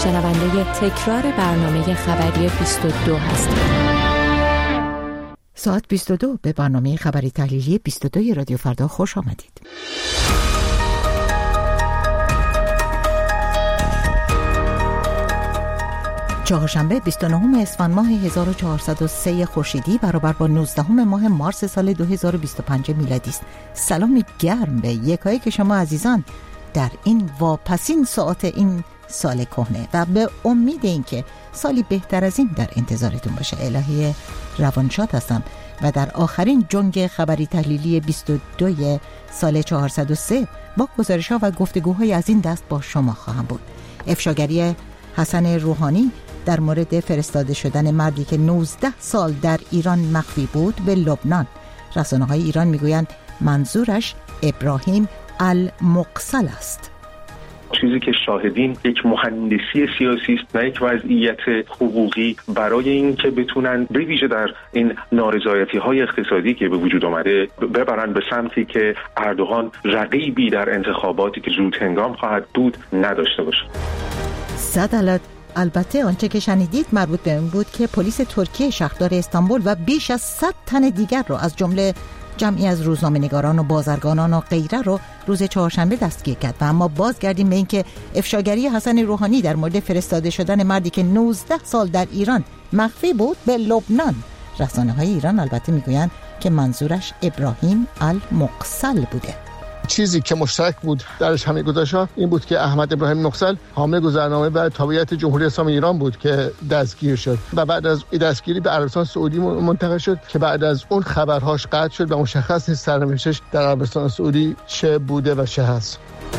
شنونده تکرار برنامه خبری 22 هستید. ساعت 22 به برنامه خبری تحلیلی 22 رادیو فردا خوش آمدید. چهارشنبه 29 اسفند ماه 1403 خورشیدی برابر با 19 ماه مارس سال 2025 میلادی است. سلامی گرم به یکایک شما عزیزان در این واپسین ساعت این سال کهنه و به امید اینکه سالی بهتر از این در انتظارتون باشه. الهی روانشاد هستم و در آخرین جنگ خبری تحلیلی 22 سال 403 با گزارش‌ها و گفتگوهای از این دست با شما خواهم بود. افشاگری حسن روحانی در مورد فرستاده شدن مردی که 19 سال در ایران مخفی بود به لبنان. رسانه‌های ایران میگویند منظورش ابراهیم المقصل است. چیزی که شاهدین یک مهندسی سیاسی است نه یک وضعیت حقوقی برای این که بتونن به ویژه در این نارضایتی‌های اقتصادی که به وجود آمده ببرن به سمتی که اردوغان رقیبی در انتخاباتی که زود هنگام خواهد بود نداشته باشه. البته آنچه که شنیدید مربوط به این بود که پلیس ترکیه شهردار استانبول و بیش از 100 تن دیگر رو از جمله جمعی از روزنامه‌نگاران و بازرگانان و غیره رو روز چهارشنبه دستگیر کرد. و اما بازگردیم به این که افشاگری حسن روحانی در مورد فرستاده شدن مردی که 19 سال در ایران مخفی بود به لبنان. رسانه‌های ایران البته میگویند که منظورش ابراهیم المقصل بوده. چیزی که مشترک بود درش همه گزارش‌ها این بود که احمد ابراهیم مقصل حامل گذرنامه برای تابعیت جمهوری اسلامی ایران بود که دستگیر شد و بعد از این دستگیری به عربستان سعودی منتقل شد که بعد از اون خبرهاش قطع شد و مشخص نیست سرنوشتش در عربستان سعودی چه بوده و چه هست.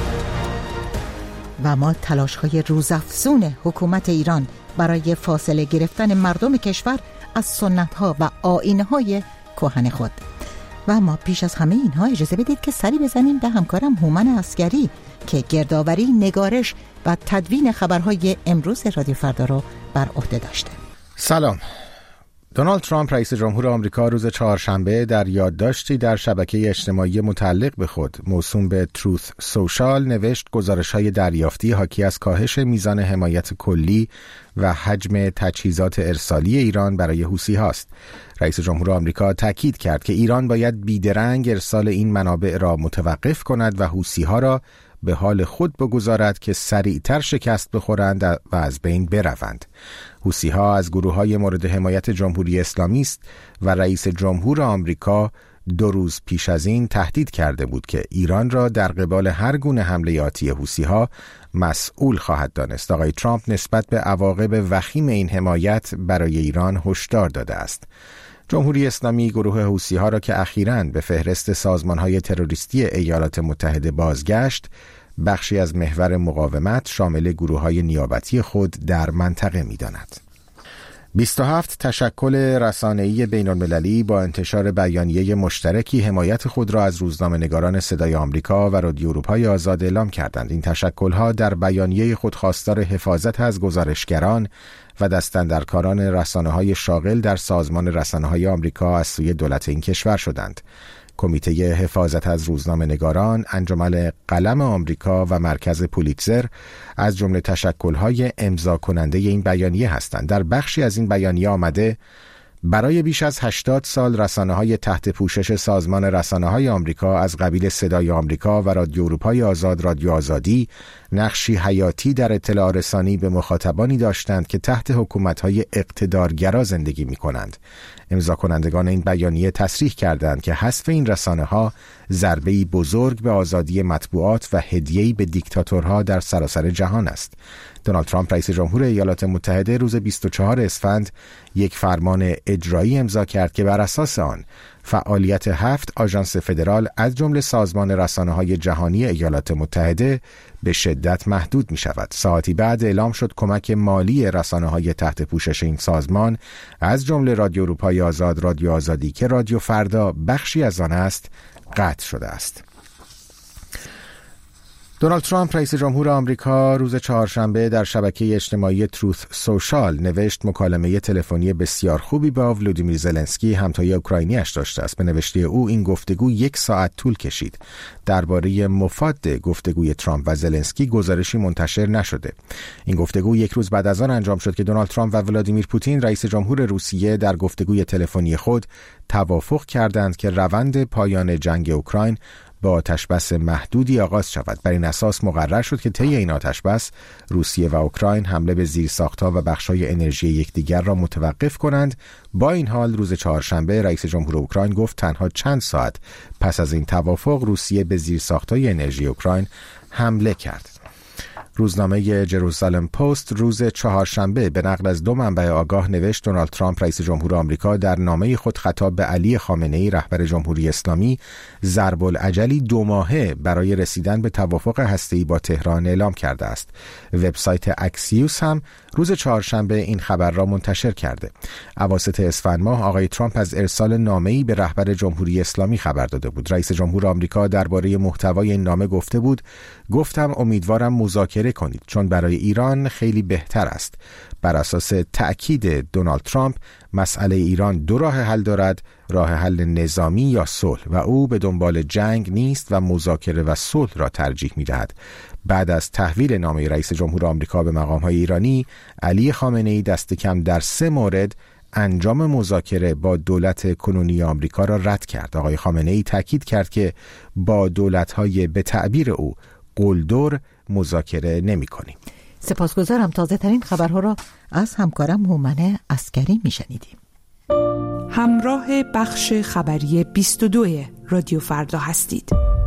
و ما تلاش‌های روزافزون حکومت ایران برای فاصله گرفتن مردم کشور از سنت‌ها و آیین‌های کهن خود. و اما پیش از همه اینها اجازه بدید که سری بزنیم به همکارم هومن عسگری که گردآوری، نگارش و تدوین خبرهای امروز رادیو فردا رو بر عهده داشته. سلام. دونالد ترامپ رئیس جمهور آمریکا روز چهارشنبه در یادداشتی در شبکه اجتماعی متعلق به خود موسوم به تروث سوشال نوشت گزارش‌های دریافتی حاکی از کاهش میزان حمایت کلی و حجم تجهیزات ارسالی ایران برای حوثی هاست. رئیس جمهور آمریکا تاکید کرد که ایران باید بیدرنگ ارسال این منابع را متوقف کند و حوثی ها را به حال خود بگذارد که سریعتر شکست بخورند و از بین بروند. حوثی ها از گروه های مورد حمایت جمهوری اسلامی است و رئیس جمهور آمریکا 2 روز پیش از این تهدید کرده بود که ایران را در قبال هر گونه حمله آتی حوثی ها مسئول خواهد دانست. آقای ترامپ نسبت به عواقب وخیم این حمایت برای ایران هشدار داده است. جمهوری اسلامی گروه حوثی ها را که اخیراً به فهرست سازمان های تروریستی ایالات متحده بازگشت، بخشی از محور مقاومت شامل گروه های نیابتی خود در منطقه می داند. 27 تشکل رسانه‌ای بین‌المللی با انتشار بیانیه مشترکی حمایت خود را از روزنامه‌نگاران صدای آمریکا و رادیو اروپای آزاد اعلام کردند. این تشکل‌ها در بیانیه خود خواستار حفاظت از گزارشگران و دستاندرکاران رسانه‌های شاغل در سازمان رسانه‌های آمریکا از سوی دولت این کشور شدند. کمیته حفاظت از روزنامه‌نگاران، انجمن قلم آمریکا و مرکز پولیتزر از جمله تشکل‌های امضا کننده این بیانیه هستند. در بخشی از این بیانیه آمده برای بیش از 80 سال رسانه‌های تحت پوشش سازمان رسانه‌های آمریکا از قبیل صدای آمریکا و رادیو اروپای آزاد، رادیو آزادی، نقشی حیاتی در اطلاع رسانی به مخاطبانی داشتند که تحت حکومت‌های اقتدارگرا زندگی می‌کنند. امضا کنندگان این بیانیه تصریح کردند که حذف این رسانه‌ها ضربه‌ای بزرگ به آزادی مطبوعات و هدیه‌ای به دیکتاتورها در سراسر جهان است. دونالد ترامپ رئیس جمهور ایالات متحده روز 24 اسفند یک فرمان اجرایی امضا کرد که بر اساس آن فعالیت 7 آژانس فدرال از جمله سازمان رسانه‌های جهانی ایالات متحده به شدت محدود می شود. ساعتی بعد اعلام شد کمک مالی رسانه‌های تحت پوشش این سازمان از جمله رادیو اروپای آزاد، رادیو آزادی که رادیو فردا بخشی از آن است، قطع شده است. دونالد ترامپ رئیس جمهور آمریکا روز چهارشنبه در شبکه اجتماعی تروث سوشال نوشت مکالمه تلفنی بسیار خوبی با ولودیمیر زلنسکی همتای اوکراینی‌اش داشته است. به نوشته او این گفتگو 1 ساعت طول کشید. درباره مفاد گفتگوی ترامپ و زلنسکی گزارشی منتشر نشده. این گفتگو 1 روز بعد از آن انجام شد که دونالد ترامپ و ولادیمیر پوتین رئیس جمهور روسیه در گفتگوی تلفنی خود توافق کردند که روند پایان جنگ اوکراین با آتشبس محدودی آغاز شود. بر این اساس مقرر شد که طی این آتشبس روسیه و اوکراین حمله به زیرساخت‌ها و بخش‌های انرژی یکدیگر را متوقف کنند. با این حال روز چهارشنبه رئیس جمهور اوکراین گفت تنها چند ساعت پس از این توافق روسیه به زیرساخت‌های انرژی اوکراین حمله کرد. روزنامه جروزالم پست روز چهارشنبه به نقل از 2 منبع آگاه نوشت دونالد ترامپ رئیس جمهور آمریکا در نامه خود خطاب به علی خامنه‌ای رهبر جمهوری اسلامی ضرب العجلی 2 ماهه برای رسیدن به توافق هسته‌ای با تهران اعلام کرده است. وبسایت اکسیوس هم روز چهارشنبه این خبر را منتشر کرده. اواسط اسفند ماه آقای ترامپ از ارسال نامه‌ای به رهبر جمهوری اسلامی خبر داده بود. رئیس جمهور آمریکا درباره محتوای این نامه گفته بود: گفتم امیدوارم مذاکره کنید چون برای ایران خیلی بهتر است. بر اساس تأکید دونالد ترامپ مسئله ایران 2 راه حل دارد، راه حل نظامی یا صلح، و او به دنبال جنگ نیست و مذاکره و صلح را ترجیح می‌دهد. بعد از تحویل نامه رئیس جمهور آمریکا به مقام‌های ایرانی، علی خامنه‌ای دست کم در 3 مورد انجام مذاکره با دولت کنونی آمریکا را رد کرد. آقای خامنه‌ای تاکید کرد که با دولت‌های به تعبیر او قلدر مذاکره نمی‌کنیم. سپاسگزارم. تازه ترین خبرها را از همکارم هومن عسکری میشنیدیم. همراه بخش خبری 22 رادیو فردا هستید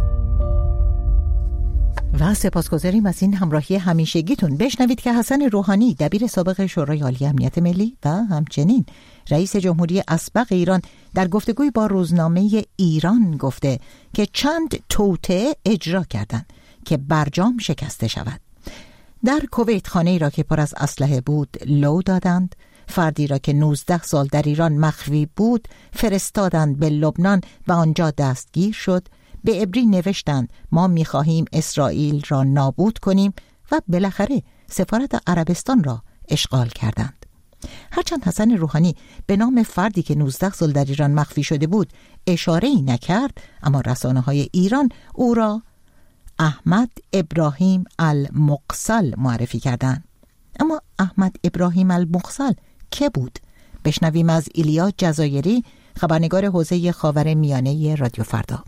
و سپاسگزاریم از این همراهی همیشگیتون. بشنوید که حسن روحانی دبیر سابق شورای عالی امنیت ملی و همچنین رئیس جمهوری اسبق ایران در گفتگوی با روزنامه ایران گفته که چند توطئه اجرا کردند که برجام شکسته شود. در کویت خانه‌ای را که پر از اسلحه بود لو دادند. فردی را که 19 سال در ایران مخفی بود فرستادند به لبنان و آنجا دستگیر شد. به عبری نوشتند ما می‌خواهیم اسرائیل را نابود کنیم و بالاخره سفارت عربستان را اشغال کردند. هرچند حسن روحانی به نام فردی که 19 سال در ایران مخفی شده بود اشاره‌ای نکرد، اما رسانه‌های ایران او را احمد ابراهیم المقصل معرفی کردند. اما احمد ابراهیم المقصل که بود؟ بشنویم از ایلیا جزایری، خبرنگار حوزه خاورمیانه رادیو فردا.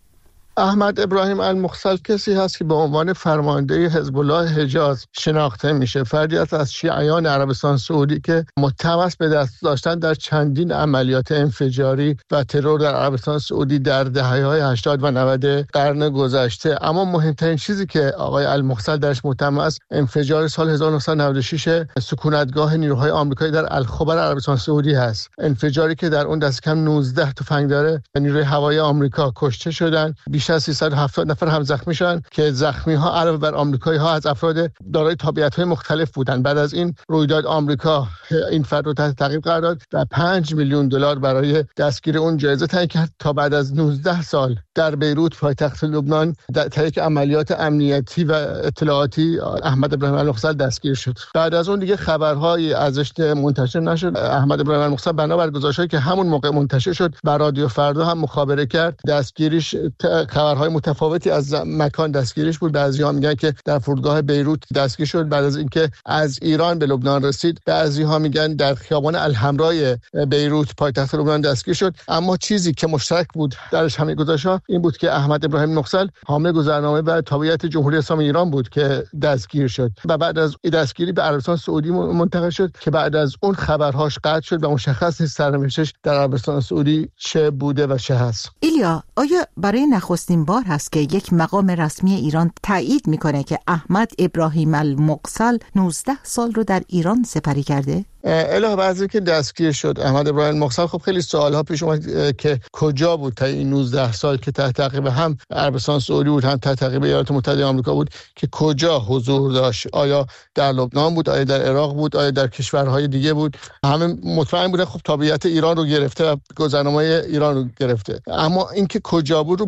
احمد ابراهیم المقصل کسی هست که به عنوان فرمانده حزب الله حجاز شناخته میشه. فردی است از شیعیان عربستان سعودی که متهم است به دست داشتن در چندین عملیات انفجاری و ترور در عربستان سعودی در دهه‌های 80 و 90 قرن گذشته. اما مهمترین چیزی که آقای المقصل درش متهم است انفجار سال 1996 سکونتگاه نیروهای آمریکایی در الخبر عربستان سعودی هست. انفجاری که در اون دست کم 19 تفنگدار نیروی هوایی آمریکا کشته شدند. بیش از 370 نفر هم زخمی شدند که زخمی ها علاوه بر آمریکایی ها از افراد دارای تابعیت‌های مختلف بودند. بعد از این رویداد آمریکا این فرد رو تحت تعقیب قرار داد و 5 میلیون دلار برای دستگیری اون جایزه تعیین کرد تا بعد از 19 سال در بیروت پایتخت لبنان در طی عملیات امنیتی و اطلاعاتی احمد ابراهیم المقصل دستگیر شد. بعد از اون دیگه خبرهایی ازش منتشر نشد. احمد ابراهیم المقصل بنابر گزارشی که همون موقع منتشر شد بر رادیو فردا هم مخابره کرد. دستگیریش خبرهای متفاوتی از مکان دستگیریش بود. بعضی‌ها میگن که در فرودگاه بیروت دستگیر شد بعد از اینکه از ایران به لبنان رسید. بعضی‌ها میگن در خیابان الحمرای بیروت پایتخت لبنان دستگیر شد. اما چیزی که مشترک بود درش همه گزارش‌ها این بود که احمد ابراهیم المقصل حامل گذرنامه برای تابعیت جمهوری اسلامی ایران بود که دستگیر شد و بعد از دستگیری به عربستان سعودی منتقل شد که بعد از اون خبرهاش قطع شد و مشخص نیست سرنوشتش در عربستان سعودی چه بوده و چه هست. ایلیا، آیا برای نخستین بار هست که یک مقام رسمی ایران تایید میکنه که احمد ابراهیم المقصل 19 سال رو در ایران سپری کرده؟ علاوه بر اینکه دستگیر شد احمد ابراهیم المقصل، خب خیلی سوال‌ها پیش اومد که کجا بود تا این 19 سال که تحت تعقیب هم عربستان سعودی بود هم تحت تعقیب ایالات متحده آمریکا بود که کجا حضور داشت؟ آیا در لبنان بود؟ آیا در عراق بود؟ آیا در کشورهای دیگه بود؟ همه مطمئن بودن خب تابعیت ایران رو گرفته و گذرنامه ایران رو گرفته، اما اینکه کجا بود رو برای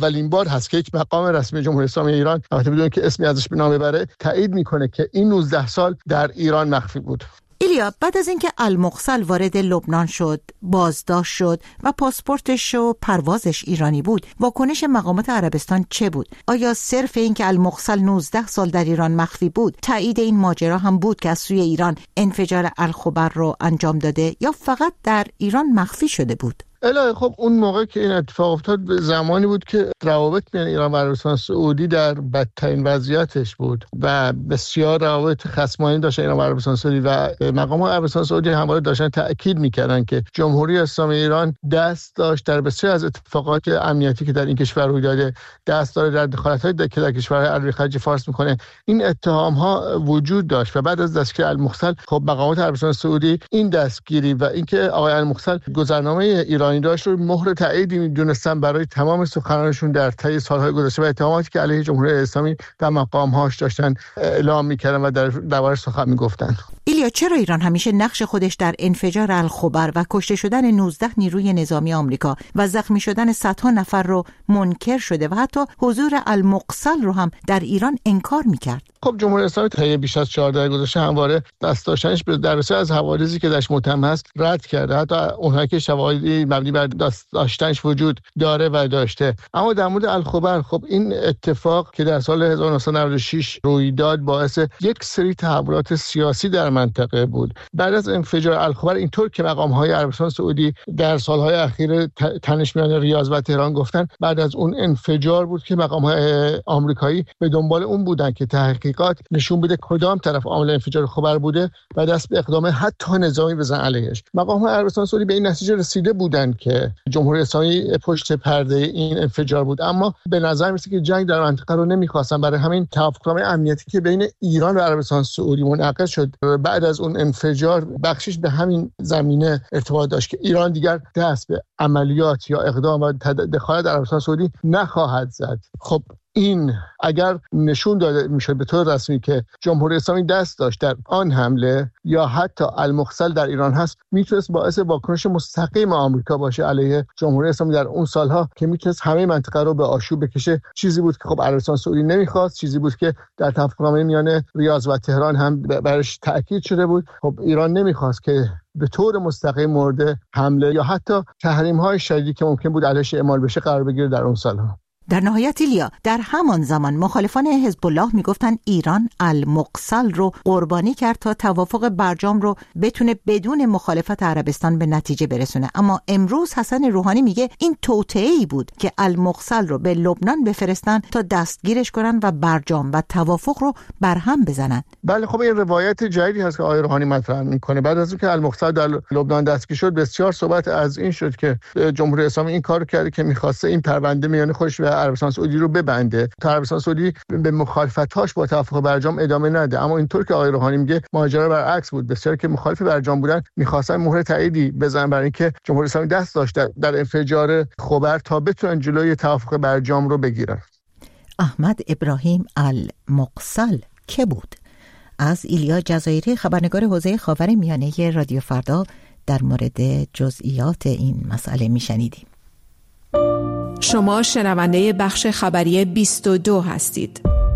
اولین بار هست که یک مقام رسمی جمهوری اسلامی ایران البته بدون که اسمی ازش به نام ببره تایید میکنه که این 19 سال در ایران مخفی بود. ایلیا، بعد از اینکه المقصل وارد لبنان شد، بازداشت شد و پاسپورتش و پروازش ایرانی بود، واکنش مقامات عربستان چه بود؟ آیا صرف اینکه المقصل 19 سال در ایران مخفی بود تایید این ماجرا هم بود که از سوی ایران انفجار الخبر رو انجام داده یا فقط در ایران مخفی شده بود؟ الهی خب اون موقع که این اتفاق افتاد به زمانی بود که روابط بین ایران و عربستان سعودی در بدترین وضعیتش بود و بسیار روابط خصمانه داشت ایران و عربستان سعودی و مقامات عربستان سعودی همواره داشتن تاکید میکردن که جمهوری اسلامی ایران دست داشت در بسیار از اتفاقات امنیتی که در این کشور روی داده، دست داره در دخالت‌های که در کشورهای عربی خلیج فارس میکنه. این اتهام ها وجود داشت و بعد از دستگیری المقصل خب مقامات عربستان سعودی این دستگیری و اینکه آقای المقصل گذرنامه ایران داشت رو مهر تاییدی می‌دونستن برای تمام سخنانشون در طی سالهای گذشته و اتهاماتی که علیه جمهوری اسلامی و مقام‌هاش داشتن اعلام می‌کردن و دربارش سخن می‌گفتن. ایلیا، چرا ایران همیشه نقش خودش در انفجار الخبر و کشته شدن 19 نیروی نظامی آمریکا و زخمی شدن صدها نفر رو منکر شده و حتی حضور المقصل رو هم در ایران انکار می‌کرد؟ خب جمهوری اسلامی طی بیش از 14 گذشته همواره دست داشتنش در بسیار از حوادثی که درش متهم هست رد کرده، حتی اونهایی که شواهدی مبنی بر دست داشتنش وجود داره و داشته. اما در مورد الخبر خب این اتفاق که در سال 1996 روی داد باعث یک سری تحولات سیاسی در منطقه بود. بعد از انفجار الخبر اینطور که مقام‌های عربستان سعودی در سالهای اخیر تنش میان ریاض و تهران گفتن، بعد از اون انفجار بود که مقام‌های آمریکایی به دنبال اون بودن که تحقیقات نشون بده کدام طرف عامل انفجار خبر بوده و دست به اقدام حتی نظامی بزنن علیهش. مقام‌های عربستان سعودی به این نتیجه رسیده بودند که جمهوری اسلامی پشت پرده این انفجار بود، اما به نظر میاد که جنگ در منطقه رو نمی‌خواستن. برای همین توافقنامه امنیتی که بین ایران و عربستان سعودی منعقد شد بعد از اون انفجار بخشش به همین زمینه ارتباط داشت که ایران دیگر دست به عملیات یا اقدام و دخالت در عربستان سعودی نخواهد زد. خب این اگر نشون داده میشد به طور رسمی که جمهوری اسلامی دست داشت در آن حمله یا حتی المقصل در ایران هست، میتونست باعث واکنش مستقیم آمریکا باشه علیه جمهوری اسلامی در اون سالها که میتونست همه منطقه رو به آشوب بکشه. چیزی بود که خب عربستان سعودی نمیخواست، چیزی بود که در توافقنامه میان ریاض و تهران هم برش تاکید شده بود. خب ایران نمیخواست که به طور مستقیم مورد حمله یا حتی تحریم‌های شدیدی که ممکن بود علیهش اعمال بشه قرار بگیره در اون سالها. در نهایت ایلیا، در همان زمان مخالفان حزب الله میگفتن ایران المقصل رو قربانی کرد تا توافق برجام رو بتونه بدون مخالفت عربستان به نتیجه برسونه، اما امروز حسن روحانی میگه این توطئه‌ای بود که المقصل رو به لبنان بفرستن تا دستگیرش کنن و برجام و توافق رو برهم بزنن. بله، خب این روایت جدیدی هست که آقای روحانی مطرح میکنه. بعد از اینکه المقصل در لبنان دستگیر شد بسیار صحبت از این شد که جمهوری اسلامی این کارو کرده که می‌خواسته این پرونده میان خودش و عربستان سعودی رو ببنده تا عربستان سعودی به مخالفتاش با توافق برجام ادامه نده. اما اینطور که آقای روحانی میگه ماجرا برعکس بود. بسیاری که مخالف برجام بودن می‌خواستن مهر تاییدی بزنن برای اینکه جمهوری اسلامی دست داشت در انفجار خبر تا بتونن جلوی توافق برجام رو بگیرن. احمد ابراهیم المقصل که بود؟ از ایلیا جزایری خبرنگار حوزه خاورمیانه رادیو فردا در مورد جزئیات این مسئله میشنیدیم. شما شنونده بخش خبری 22 هستید.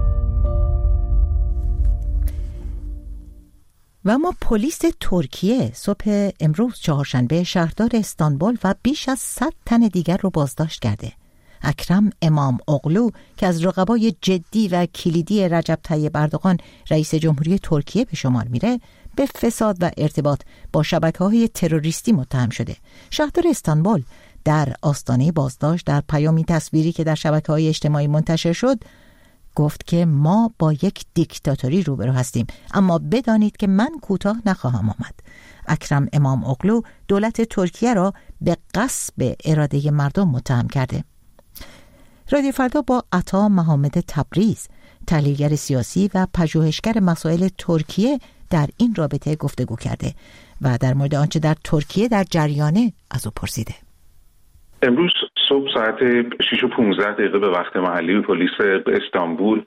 و اما پلیس ترکیه صبح امروز چهارشنبه شهردار استانبول و بیش از 100 تن دیگر رو بازداشت کرده. اکرم امام اغلو که از رقبای جدی و کلیدی رجب طیب اردوغان رئیس جمهوری ترکیه به شمار میره، به فساد و ارتباط با شبکه‌های تروریستی متهم شده. شهردار استانبول در آستانه بازداشت در پیامی تصویری که در شبکه‌های اجتماعی منتشر شد گفت که ما با یک دیکتاتوری روبرو هستیم، اما بدانید که من کوتاه نخواهم آمد. اکرم امام اغلو دولت ترکیه را به غصب اراده مردم متهم کرده. رادیو فردا با عطا محمد تبریز، تحلیلگر سیاسی و پژوهشگر مسائل ترکیه، در این رابطه گفتگو کرده و در مورد آنچه در ترکیه در جریانه از او پرسیده. امروز صبح ساعت 6:15 به وقت محلی پلیس استانبول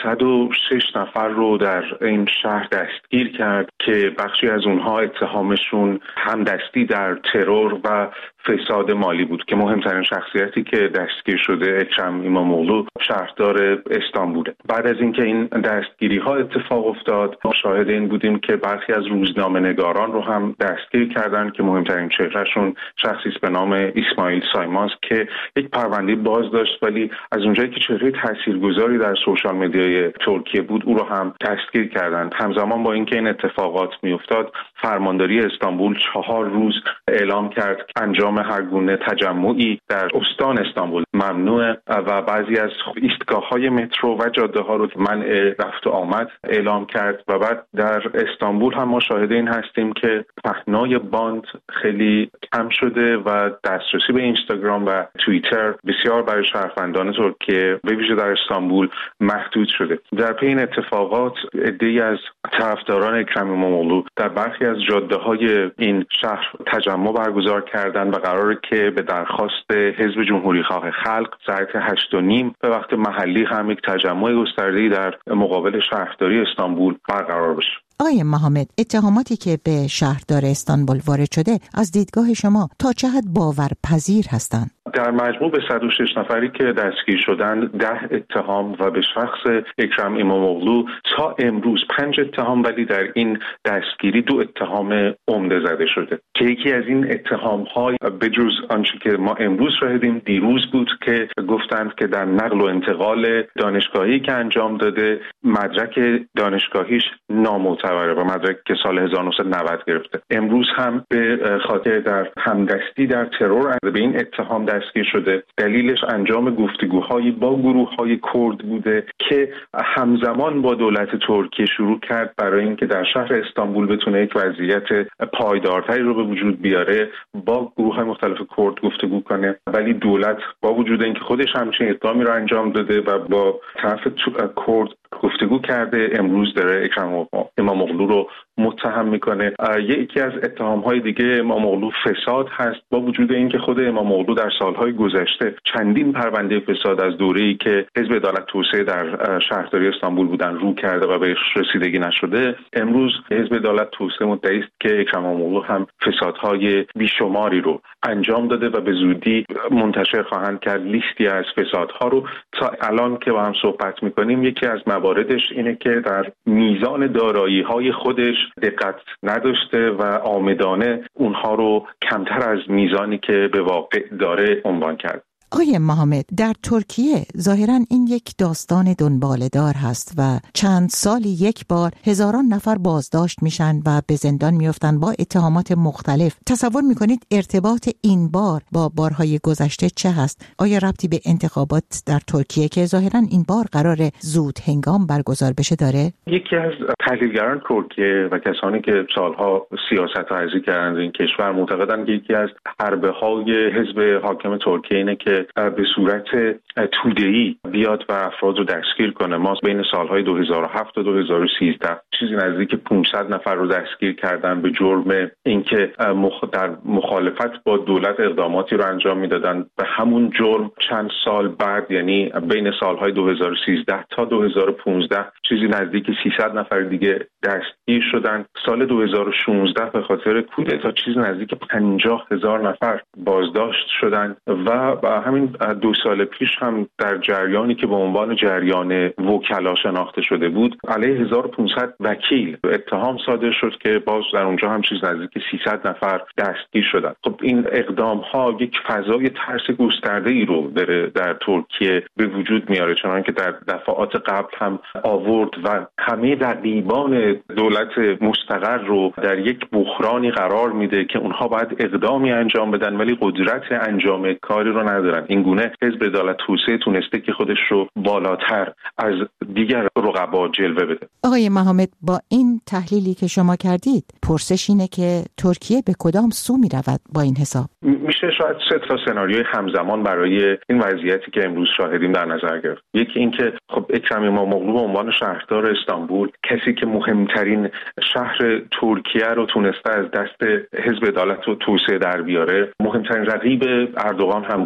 106 نفر رو در این شهر دستگیر کرد که بخشی از اونها اتهامشون همدستی در ترور و فساد مالی بود که مهمترین شخصیتی که دستگیر شده اکرم ایماموغلو شهردار استانبوله. بعد از اینکه این دستگیری ها اتفاق افتاد ما شاهد این بودیم که برخی از روزنامه‌نگاران رو هم دستگیر کردن که مهمترین چهرهشون شخصی به نام اسماعیل سایماز که یک پرونده باز داشت، ولی از اونجایی که چهره تاثیرگذاری در سوشال مدیای ترکیه بود او رو هم دستگیر کردند. همزمان با اینکه این اتفاقات میافتاد فرمانداری استانبول 4 روز اعلام کرد انجام هر گونه تجمعی در استان استانبول ممنوعه و بعضی از ایستگاه‌های مترو و جاده‌ها رو منع رفت و آمد اعلام کرد و بعد در استانبول هم ما شاهد این هستیم که پهنای باند خیلی کم شده و دسترسی به اینستاگرام و توییتر بسیار برای شهروندان ترکیه به ویژه در استانبول محدود شده. در پی این اتفاقات عده‌ای از طرفداران اکرم ایماموغلو در برخی از جاده‌های این شهر تجمع برگزار کردند و قراره که به درخواست حزب جمهوری‌خواه خلق ساعت 8:30 به وقت محلی هم یک تجمع گسترده‌ای در مقابل شهرداری استانبول برقرار بشه. آقای محمد، اتهاماتی که به شهردار استانبول وارد شده از دیدگاه شما تا چه حد باورپذیر هستند؟ در مجموع به 106 نفری که دستگیر شدند 10 اتهام و به شخص اکرم ایماموغلو تا امروز 5 اتهام، ولی در این دستگیری 2 اتهام عمده زده شده که یکی از این اتهام‌های به جز آنچه که ما امروز شاهدیم دیروز بود که گفتند که در نقل و انتقال دانشگاهی که انجام داده مدرک دانشگاهیش نامعتبره و مدرک که سال 1990 گرفته. امروز هم به خاطر در همدستی در ترور به این اتهام دستگیر شده. دلیلش انجام گفتگوهایی با گروه‌های کرد بوده که همزمان با دولت ترکیه شروع کرد برای اینکه در شهر استانبول بتونه یک وضعیت پایدارتری رو به وجود بیاره با گروه‌های مختلف کرد گفتگو کنه، ولی دولت با وجود اینکه خودش همچین اقدامی رو انجام داده و با طرف کرد گفتگو کرده امروز داره اکرم ایماموغلو رو متهم میکنه. یکی از اتهام‌های دیگه ایماموغلو فساد هست، با وجود اینکه خود ایماموغلو در سالهای گذشته چندین پرونده فساد از دوره‌ای که حزب عدالت توسعه در شهرداری استانبول بودن رو کرده و بهش رسیدگی نشده. امروز حزب عدالت توسعه مدعی است که اکرم ایماموغلو هم فسادهای بیشماری رو انجام داده و به زودی منتشر خواهند کرد لیستی از فسادها رو. تا الان که با هم صحبت میکنیم یکی از مواردش اینه که در میزان دارایی‌های خودش دقت نداشته و عامدانه اونها رو کمتر از میزانی که به واقع داره عنوان کرد. آقای محمد، در ترکیه ظاهراً این یک داستان دنباله‌دار هست و چند سالی یک بار هزاران نفر بازداشت میشن و به زندان میافتن با اتهامات مختلف. تصور میکنید ارتباط این بار با بارهای گذشته چه هست؟ آیا ربطی به انتخابات در ترکیه که ظاهراً این بار قراره زود هنگام برگزار بشه داره؟ یکی از تحلیلگران ترکیه و کسانی که سالها سیاست ورزی کردند این کشور معتقدند که یکی از حربه‌های حزب حاکم ترکیه اینه که به صورت توده‌ای بیاد و افراد رو دستگیر کنه. ما بین سالهای 2007 تا 2013 چیزی نزدیک 500 نفر رو دستگیر کردن به جرم اینکه در مخالفت با دولت اقداماتی رو انجام میدادن. به همون جرم چند سال بعد، یعنی بین سالهای 2013 تا 2015 چیزی نزدیک 300 نفر دیگه دستگیر شدن. سال 2016 به خاطر کودتا چیزی نزدیک 50,000 نفر بازداشت شدن و همین 2 سال پیش هم در جریانی که به عنوان جریان وکلا شناخته شده بود علیه 1500 وکیل اتهام صادر شد که باز در اونجا هم چیز نزدیک 300 نفر دستگیر شدن. خب این اقدام ها یک فضای ترس گسترده ای رو در ترکیه به وجود میاره، چنانکه که در دفعات قبل هم آورد و همه رقیبان دولت مستقر رو در یک بحرانی قرار میده که اونها باید اقدامی انجام بدن ولی قدرت انجام کاری رو ندارن. این گونه حزب عدالت توسعه تونسته که خودش رو بالاتر از دیگر رقبا جلوه بده. آقای محمد، با این تحلیلی که شما کردید پرسش اینه که ترکیه به کدام سو می رود با این حساب؟ میشه شاید 3 تا سناریوی همزمان برای این وضعیتی که امروز شاهدیم در نظر گرفت. یکی این که خب اکرم ایماموغلو به عنوان شهردار استانبول، کسی که مهمترین شهر ترکیه رو تونسته از دست حزب عدالت و توسعه در بیاره، مهمترین رقیب اردوغان هم بود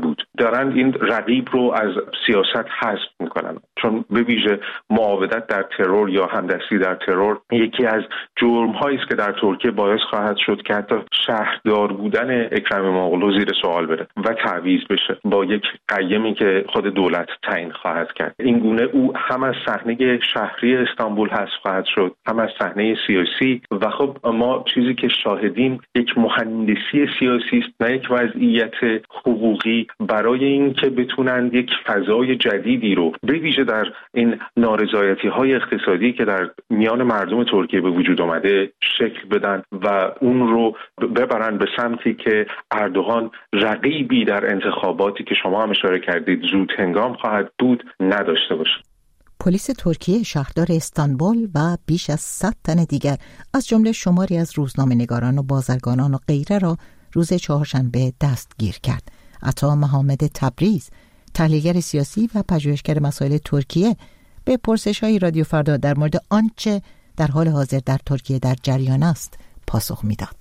دارن این رقیب رو از سیاست حذف میکنن، چون به ویژه معاودت در ترور یا همدستی در ترور یکی از جرم‌هایی است که در ترکیه باعث خواهد شد که حتی شهردار بودن اکرم اماموغلو زیر سوال بره و تعویض بشه با یک قیمی که خود دولت تعیین خواهد کرد. این گونه او هم از صحنه شهری استانبول حذف خواهد شد، هم از صحنه سیاسی. و خب ما چیزی که شاهدیم یک مهندسی سیاسی است، نه یک وضعیت حقوقی برای اینکه بتونن یک فضای جدیدی رو به ویژه در این نارضایتی‌های اقتصادی که در میان مردم ترکیه به وجود آمده شکل بدن و اون رو ببرن به سمتی که اردوغان رقیبی در انتخاباتی که شما هم اشاره کردید زود هنگام خواهد بود نداشته باشه. پلیس ترکیه شهردار استانبول و بیش از 100 تن دیگر از جمله شماری از روزنامه‌نگاران و بازرگانان و غیره را روز چهارشنبه دستگیر کرد. عطا محمد تبریز، تحلیلگر سیاسی و پژوهشگر مسائل ترکیه، به پرسش‌های رادیو فردا در مورد آنچه در حال حاضر در ترکیه در جریان است پاسخ می‌داد.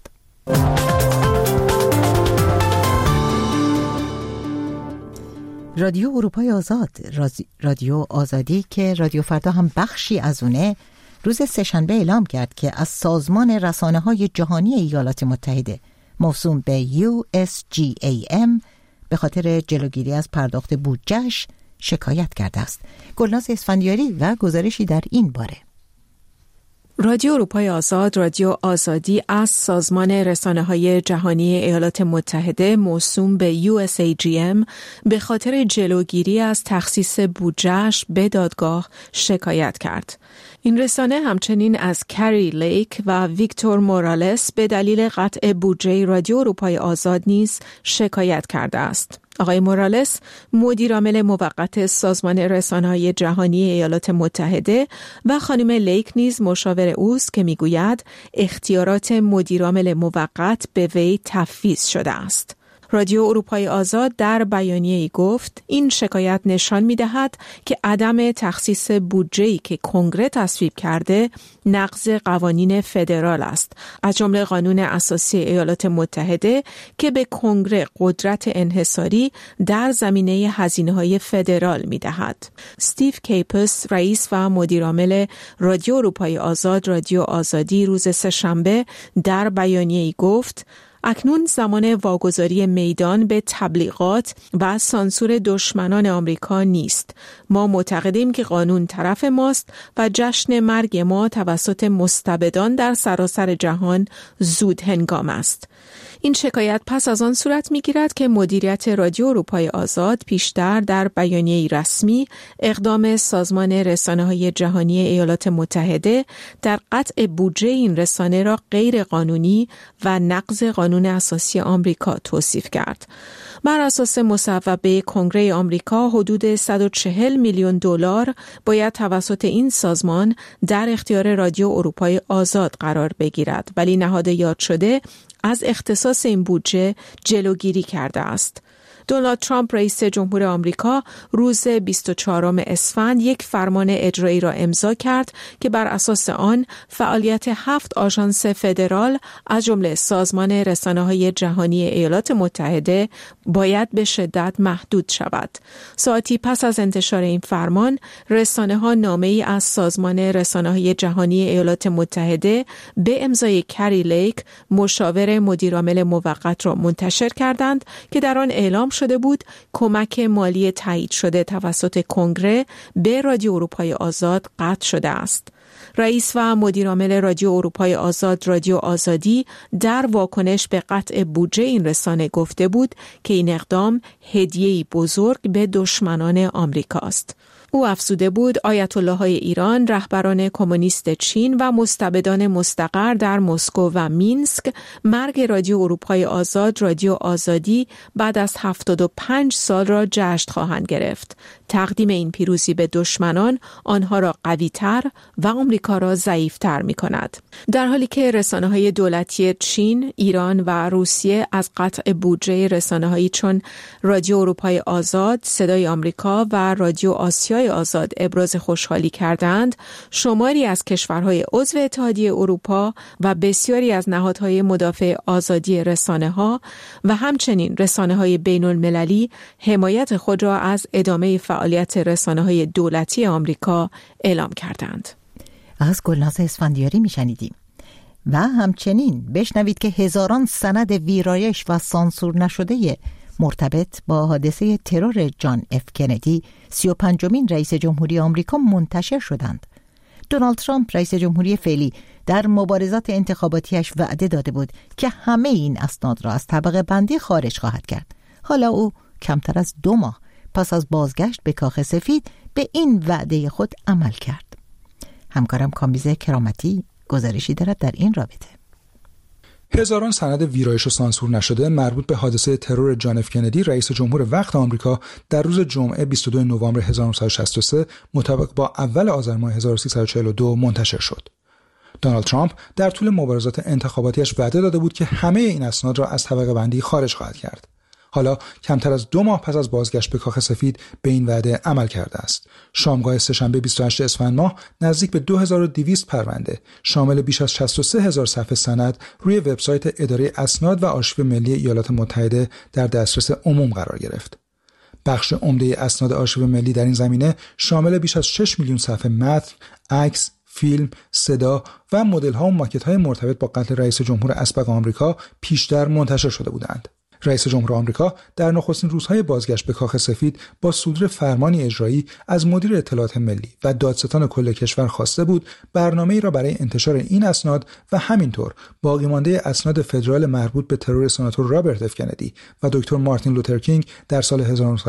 رادیو اروپای آزاد، رادیو آزادی که رادیو فردا هم بخشی از اونه، روز سه‌شنبه اعلام کرد که از سازمان رسانه‌های جهانی ایالات متحده موسوم به USGAM به خاطر جلوگیری از پرداخت بودجه‌اش شکایت کرده است. گلناز اسفندیاری و گزارشی در این باره. رادیو اروپای آزاد، رادیو آزادی از سازمان رسانه‌های جهانی ایالات متحده موسوم به USAGM به خاطر جلوگیری از تخصیص بودجه‌اش به دادگاه شکایت کرد. این رسانه همچنین از کری لیک و ویکتور مورالس به دلیل قطع بودجه رادیو اروپای آزاد نیز شکایت کرده است. آقای مورالس مدیرعامل موقت سازمان رسانه‌های جهانی ایالات متحده و خانم لیک نیز مشاور اوست که میگوید اختیارات مدیرعامل موقت به وی تفویض شده است. رادیو اروپای آزاد در بیانیه‌ای گفت این شکایت نشان می‌دهد که عدم تخصیص بودجه‌ای که کنگره تصویب کرده نقض قوانین فدرال است، از جمله قانون اساسی ایالات متحده که به کنگره قدرت انحصاری در زمینه هزینه‌های فدرال می‌دهد. استیو کیپس، رئیس و مدیرعامل رادیو اروپای آزاد، رادیو آزادی، روز سه‌شنبه در بیانیه‌ای گفت اکنون زمان واگذاری میدان به تبلیغات و سانسور دشمنان آمریکا نیست. ما معتقدیم که قانون طرف ماست و جشن مرگ ما توسط مستبدان در سراسر جهان زود هنگام است. این شکایت پس از آن صورت می‌گیرد که مدیریت رادیو اروپای آزاد پیشتر در بیانیه‌ای رسمی اقدام سازمان رسانه‌های جهانی ایالات متحده در قطع بودجه این رسانه را غیر قانونی و نقض قانون اساسی آمریکا توصیف کرد. بر اساس مصوبه کنگره آمریکا حدود 140 میلیون دلار باید توسط این سازمان در اختیار رادیو اروپای آزاد قرار بگیرد، ولی نهاد یاد شده از اختصاص این بودجه جلوگیری کرده است. دونالد ترامپ رئیس جمهور آمریکا روز 24 اسفند یک فرمان اجرایی را امضا کرد که بر اساس آن فعالیت 7 آژانس فدرال از جمله سازمان رسانه‌های جهانی ایالات متحده باید به شدت محدود شود. ساعتی پس از انتشار این فرمان، رسانه‌ها نامه‌ای از سازمان رسانه‌های جهانی ایالات متحده به امضای کری لیک، مشاور مدیرعامل موقت را منتشر کردند که در آن اعلام شده بود کمک مالی تایید شده توسط کنگره به رادیو اروپای آزاد قطع شده است. رئیس و مدیرعامل رادیو اروپای آزاد، رادیو آزادی، در واکنش به قطع بودجه این رسانه گفته بود که این اقدام هدیه‌ای بزرگ به دشمنان آمریکاست. او افزوده بود آیت الله های ایران، رهبران کمونیست چین و مستبدان مستقر در مسکو و مینسک مرگ رادیو اروپای آزاد، رادیو آزادی بعد از 75 سال را جشن خواهند گرفت. تقدیم این پیروزی به دشمنان آنها را قوی‌تر و آمریکا را ضعیف‌تر می‌کند. در حالی که رسانه‌های دولتی چین، ایران و روسیه از قطع بودجه رسانه‌هایی چون رادیو اروپای آزاد، صدای آمریکا و رادیو آسیا رسانه‌های آزاد ابراز خوشحالی کردند، شماری از کشورهای عضو اتحادیه اروپا و بسیاری از نهادهای مدافع آزادی رسانه‌ها و همچنین رسانه‌های بین‌المللی حمایت خود را از ادامه فعالیت رسانه‌های دولتی آمریکا اعلام کردند. از گلناز اسفندیاری میشنیدیم. و همچنین بشنوید که هزاران سند ویرایش و سانسور نشده مرتبط با حادثه ترور جان اف کندی 35مین رئیس جمهوری آمریکا منتشر شدند. دونالد ترامپ رئیس جمهوری فعلی در مبارزات انتخاباتیش وعده داده بود که همه این اسناد را از طبقه بندی خارج خواهد کرد. حالا او کمتر از 2 ماه پس از بازگشت به کاخ سفید به این وعده خود عمل کرد. همکارم کامیز کرامتی گزارشی دارد در این رابطه. هزاران سند ویرایش و سانسور نشده مربوط به حادثه ترور جان اف کندی رئیس جمهور وقت آمریکا در روز جمعه 22 نوامبر 1963 مطابق با اول آذر ماه 1342 منتشر شد. دونالد ترامپ در طول مبارزات انتخاباتیش وعده داده بود که همه این اسناد را از طبقه بندی خارج خواهد کرد. حالا کمتر از 2 ماه پس از بازگشت به کاخ سفید به این وعده عمل کرده است. شامگاه سه‌شنبه 28 اسفند ماه نزدیک به 2200 پرونده شامل بیش از 63000 صفحه سند روی وبسایت اداره اسناد و آرشیو ملی ایالات متحده در دسترس عموم قرار گرفت. بخش عمده اسناد آرشیو ملی در این زمینه شامل بیش از 6 میلیون صفحه متن، عکس، فیلم، صدا و مدل‌ها و ماکت‌های مرتبط با قتل رئیس جمهور اسبق آمریکا پیشتر منتشر شده بودند. رئیس جمهور آمریکا در نخستین روزهای بازگشت به کاخ سفید با صدور فرمانی اجرایی از مدیر اطلاعات ملی و دادستان کل کشور خواسته بود برنامه‌ای را برای انتشار این اسناد و همینطور باقی مانده اسناد فدرال مربوط به ترور سناتور رابرت اف کندی و دکتر مارتین لوتر کینگ در سال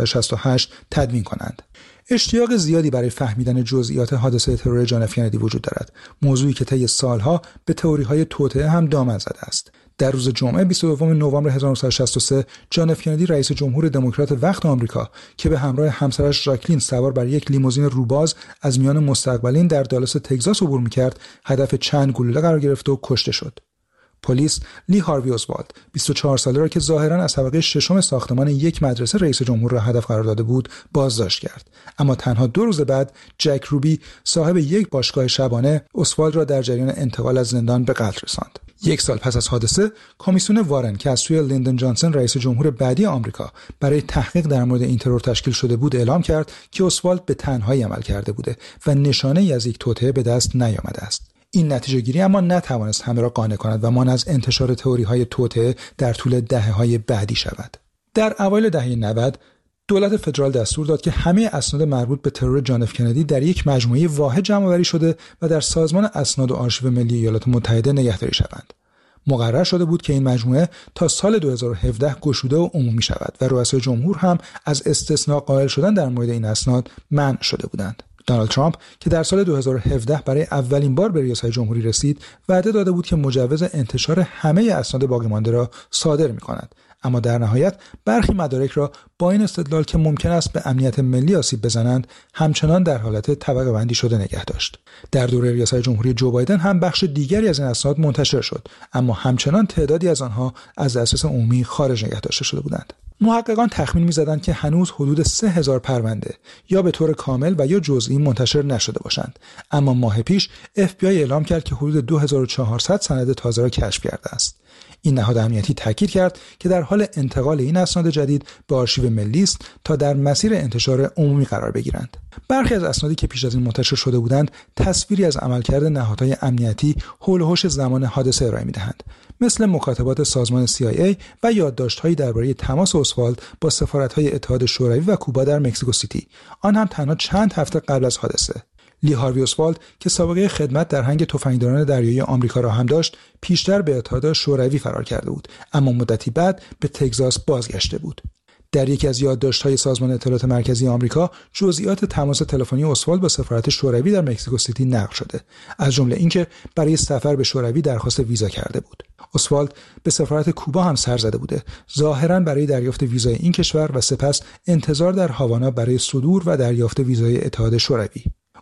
1968 تدوین کنند. اشتیاق زیادی برای فهمیدن جزئیات حادثه ترور جان اف کندی وجود دارد، موضوعی که طی سالها به تئوری‌های توطئه هم دامن زده است. در روز جمعه 22 نوامبر 1963 جان اف کندی رئیس جمهور دموکرات وقت آمریکا که به همراه همسرش ژاکلین سوار بر یک لیموزین روباز از میان مستقبلین در دالاس تگزاس عبور می‌کرد، هدف چند گلوله قرار گرفت و کشته شد. پلیس لی هاروی اوزوالد 24 ساله را که ظاهراً از طبقه ششم ساختمان یک مدرسه رئیس جمهور را هدف قرار داده بود بازداشت کرد، اما تنها 2 روز بعد جک روبی صاحب یک باشگاه شبانه اوزوالد را در جریان انتقال از زندان به قتل رساند. 1 سال پس از حادثه کمیسیون وارن که از سوی لیندون جانسون رئیس جمهور بعدی آمریکا برای تحقیق در مورد این ترور تشکیل شده بود اعلام کرد که اوزوالد به تنهایی عمل کرده بوده و نشانه‌ای از یک توطئه به دست نیامده است. این نتیجه گیری اما نتوانست همه را قانع کند و مانع از انتشار تئوری‌های توطئه در طول دهه‌های بعدی شود. در اوایل دهه 90 دولت فدرال دستور داد که همه اسناد مربوط به ترور جان اف کندی در یک مجموعه واحد جمع‌آوری شده و در سازمان اسناد و آرشیو ملی ایالات متحده نگهداری شوند. مقرر شده بود که این مجموعه تا سال 2017 گشوده و عمومی شود و رؤسای جمهور هم از استثناء قائل شدن در مورد این اسناد منع شده بودند. دونالد ترامپ که در سال 2017 برای اولین بار به ریاست جمهوری رسید، وعده داده بود که مجوز انتشار همه اسناد باقی مانده را صادر می‌کند، اما در نهایت برخی مدارک را با این استدلال که ممکن است به امنیت ملی آسیب بزنند همچنان در حالت طبقه بندی شده نگه داشت. در دوره ریاست جمهوری جو بایدن هم بخش دیگری از این اسناد منتشر شد، اما همچنان تعدادی از آنها از دسترس عمومی خارج نگه داشته شده بودند. محققان تخمین می‌زدند که هنوز حدود 3000 پرونده یا به طور کامل و یا جزئی منتشر نشده باشند، اما ماه پیش FBI اعلام کرد که حدود 2400 سند تازه را کشف کرده است. این نهاد امنیتی تاکید کرد که در حال انتقال این اسناد جدید به آرشیو ملی است تا در مسیر انتشار عمومی قرار بگیرند. برخی از اسنادی که پیش از این منتشر شده بودند تصویری از عملکرد نهادهای امنیتی حول و حوش زمان حادثه ارائه می‌دهند، مثل مکاتبات سازمان CIA و یادداشت‌هایی درباره تماس اوزوالد با سفارت‌های اتحاد شوروی و کوبا در مکزیکو سیتی، آن هم تنها چند هفته قبل از حادثه. لی هاروی اوزوالد که سابقه خدمت در هنگ تفنگداران دریایی آمریکا را هم داشت، پیشتر به اتحاد شوروی فرار کرده بود، اما مدتی بعد به تگزاس بازگشته بود. در یکی از یادداشت‌های سازمان اطلاعات مرکزی آمریکا جزئیات تماس تلفنی اوزوالد با سفارت شوروی در مکزیکو سیتی نقل شده، از جمله اینکه برای سفر به شوروی درخواست ویزا کرده بود. اوزوالد به سفارت کوبا هم سر زده بوده، ظاهراً برای دریافت ویزای این کشور و سپس انتظار در هاوانا برای صدور و دریافت ویزای اتحاد شوروی.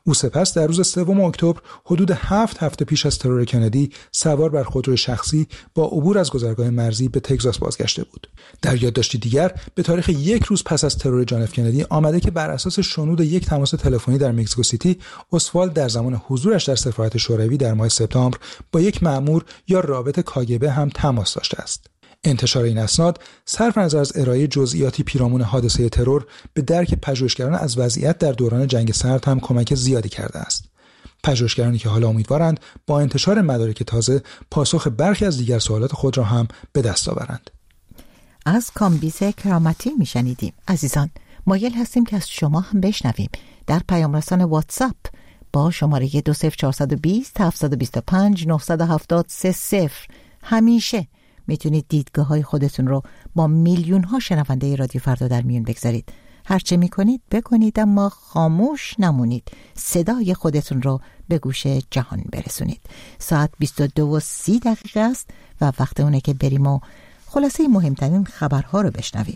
او سپس در روز 3 اکتبر حدود 7 هفته پیش از ترور کندی سوار بر خودروی شخصی با عبور از گذرگاه مرزی به تگزاس بازگشته بود. در یادداشتی دیگر به تاریخ 1 روز پس از ترور جان اف کندی آمده که بر اساس شنود یک تماس تلفنی در مکزیکو سیتی، اسوالد در زمان حضورش در سفارت شوروی در ماه سپتامبر با یک مأمور یا رابط کاگبه هم تماس داشته است. انتشار این اسناد صرف نظر از ارائه جزئیاتی پیرامون حادثه ترور به درک پژوهشگران از وضعیت در دوران جنگ سرد هم کمک زیادی کرده است. پژوهشگرانی که حالا امیدوارند با انتشار مدارک تازه پاسخ برخی از دیگر سوالات خود را هم به دست آورند. از کامبیز کرامتی میشنیدیم. عزیزان، مایل هستیم که از شما هم بشنویم. در پیام رسان واتساپ با شماره 20420 725 970 همیشه میتونید دیدگاه های خودتون رو با میلیون ها شنونده رادیو فردا در میون بگذارید. هرچه میکنید بکنید، اما خاموش نمونید. صدای خودتون رو به گوش جهان برسونید. ساعت 22:30 است و وقت اونه که بریم و خلاصه مهمترین خبرها رو بشنویم.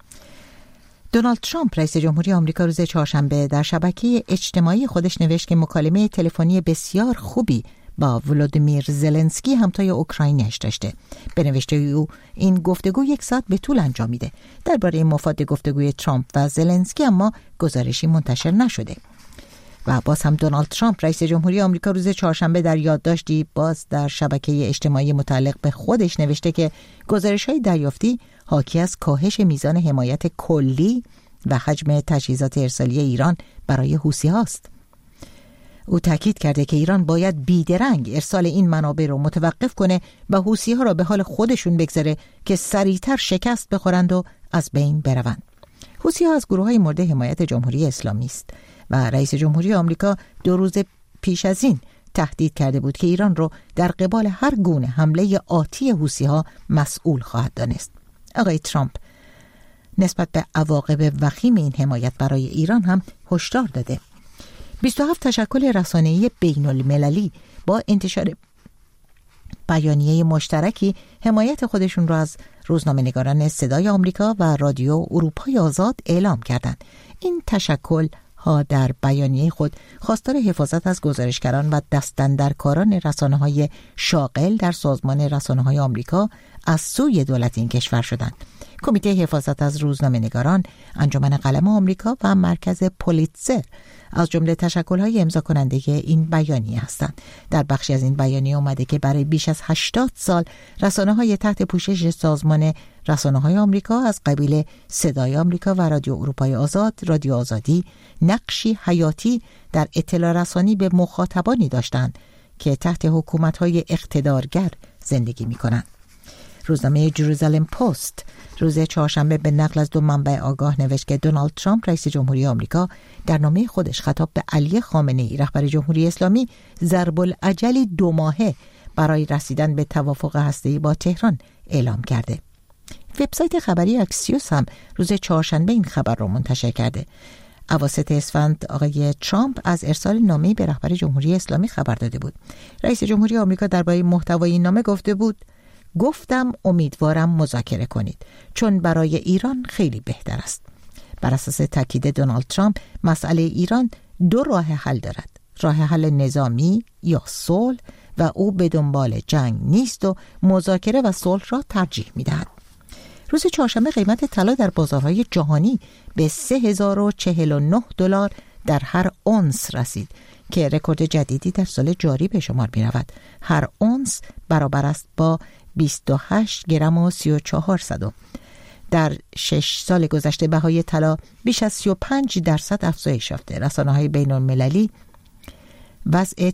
دونالد ترامپ رئیس جمهوری آمریکا روز چهارشنبه در شبکه اجتماعی خودش نوشت که مکالمه تلفنی بسیار خوبی با ولودیمیر زلنسکی همتای اوکراینیش داشته. به نوشته او این گفتگو 1 ساعت به طول انجامیده. درباره مفاد گفتگوی ترامپ و زلنسکی اما گزارشی منتشر نشده. و باز هم دونالد ترامپ رئیس جمهوری آمریکا روز چهارشنبه در یادداشتی باز در شبکه اجتماعی متعلق به خودش نوشته که گزارش‌های دریافتی حاکی از کاهش میزان حمایت کلی و حجم تجهیزات ارسالی ایران برای حوثی‌هاست. او تاکید کرده که ایران باید بیدرنگ ارسال این منابع رو متوقف کنه و حوثی‌ها را به حال خودشون بگذاره که سریعتر شکست بخورند و از بین بروند. حوثی‌ها از گروه‌های مورد حمایت جمهوری اسلامی است و رئیس جمهوری آمریکا 2 روز پیش از این تهدید کرده بود که ایران رو در قبال هر گونه حمله آتی حوثی‌ها مسئول خواهد دانست. آقای ترامپ نسبت به عواقب وخیم این حمایت برای ایران هم هشدار داده. 27 تشکل رسانه‌ای بین‌المللی با انتشار بیانیه مشترکی حمایت خودشون را از روزنامه‌نگاران صدای آمریکا و رادیو اروپای آزاد اعلام کردند. این تشکل ها در بیانیه خود خواستار حفاظت از گزارشگران و دستاندرکاران رسانه‌های شاغل در سازمان رسانه‌های آمریکا از سوی دولت این کشور شدند. کمیته حفاظت از روزنامه‌نگاران، انجمن قلم آمریکا و مرکز پولیتزر از جمله تشکل‌های امضا کننده این بیانیه هستند. در بخشی از این بیانیه اومده که برای بیش از 80 سال رسانه‌های تحت پوشش سازمان رسانه‌های آمریکا از قبیل صدای آمریکا و رادیو اروپای آزاد، رادیو آزادی نقشی حیاتی در اطلاع رسانی به مخاطبانی داشتند که تحت حکومت‌های اقتدارگر زندگی می‌کنند. روزنامه جروزالم پست روز چهارشنبه به نقل از 2 منبع آگاه نوشت که دونالد ترامپ رئیس جمهوری آمریکا در نامه خودش خطاب به علی خامنه‌ای رهبر جمهوری اسلامی ضرب العجلی 2 ماهه برای رسیدن به توافق هسته‌ای با تهران اعلام کرده. وبسایت خبری اکسیوس هم روز چهارشنبه این خبر را منتشر کرده. اواسط اسفند آقای ترامپ از ارسال نامه‌ای به رهبر جمهوری اسلامی خبر داده بود. رئیس جمهوری آمریکا درباره محتوای این نامه گفته بود: گفتم امیدوارم مذاکره کنید چون برای ایران خیلی بهتر است. بر اساس تاکید دونالد ترامپ مسئله ایران 2 راه حل دارد: راه حل نظامی یا صلح، و او به دنبال جنگ نیست و مذاکره و صلح را ترجیح می‌دهد. روز چهارشنبه قیمت طلا در بازارهای جهانی به $3049 در هر اونس رسید که رکورد جدیدی در سال جاری به شمار می‌رود. هر اونس برابر است با 28 گرم و 34 صدم. در 6 سال گذشته بهای طلا بیش از 35% افزایش یافته. رسانه‌های بین‌المللی وضع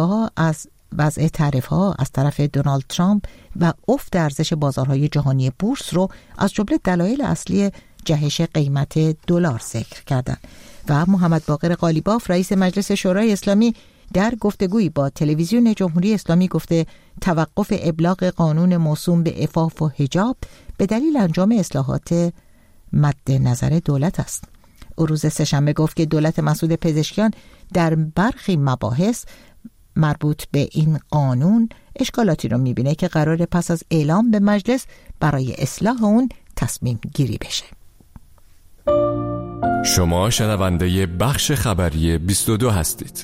تعرفه‌ها از طرف دونالد ترامپ و افت ارزش بازارهای جهانی بورس رو از جمله دلایل اصلی جهش قیمت دلار ذکر کردند. و محمد باقر قالیباف رئیس مجلس شورای اسلامی در گفتگویی با تلویزیون جمهوری اسلامی گفته توقف ابلاغ قانون موسوم به عفاف و حجاب به دلیل انجام اصلاحات مد نظر دولت است. او روز سه‌شنبه گفت که دولت مسعود پزشکیان در برخی مباحث مربوط به این قانون اشکالاتی رو می‌بینه که قراره پس از اعلام به مجلس برای اصلاح اون تصمیم گیری بشه. شما شنونده بخش خبری 22 هستید.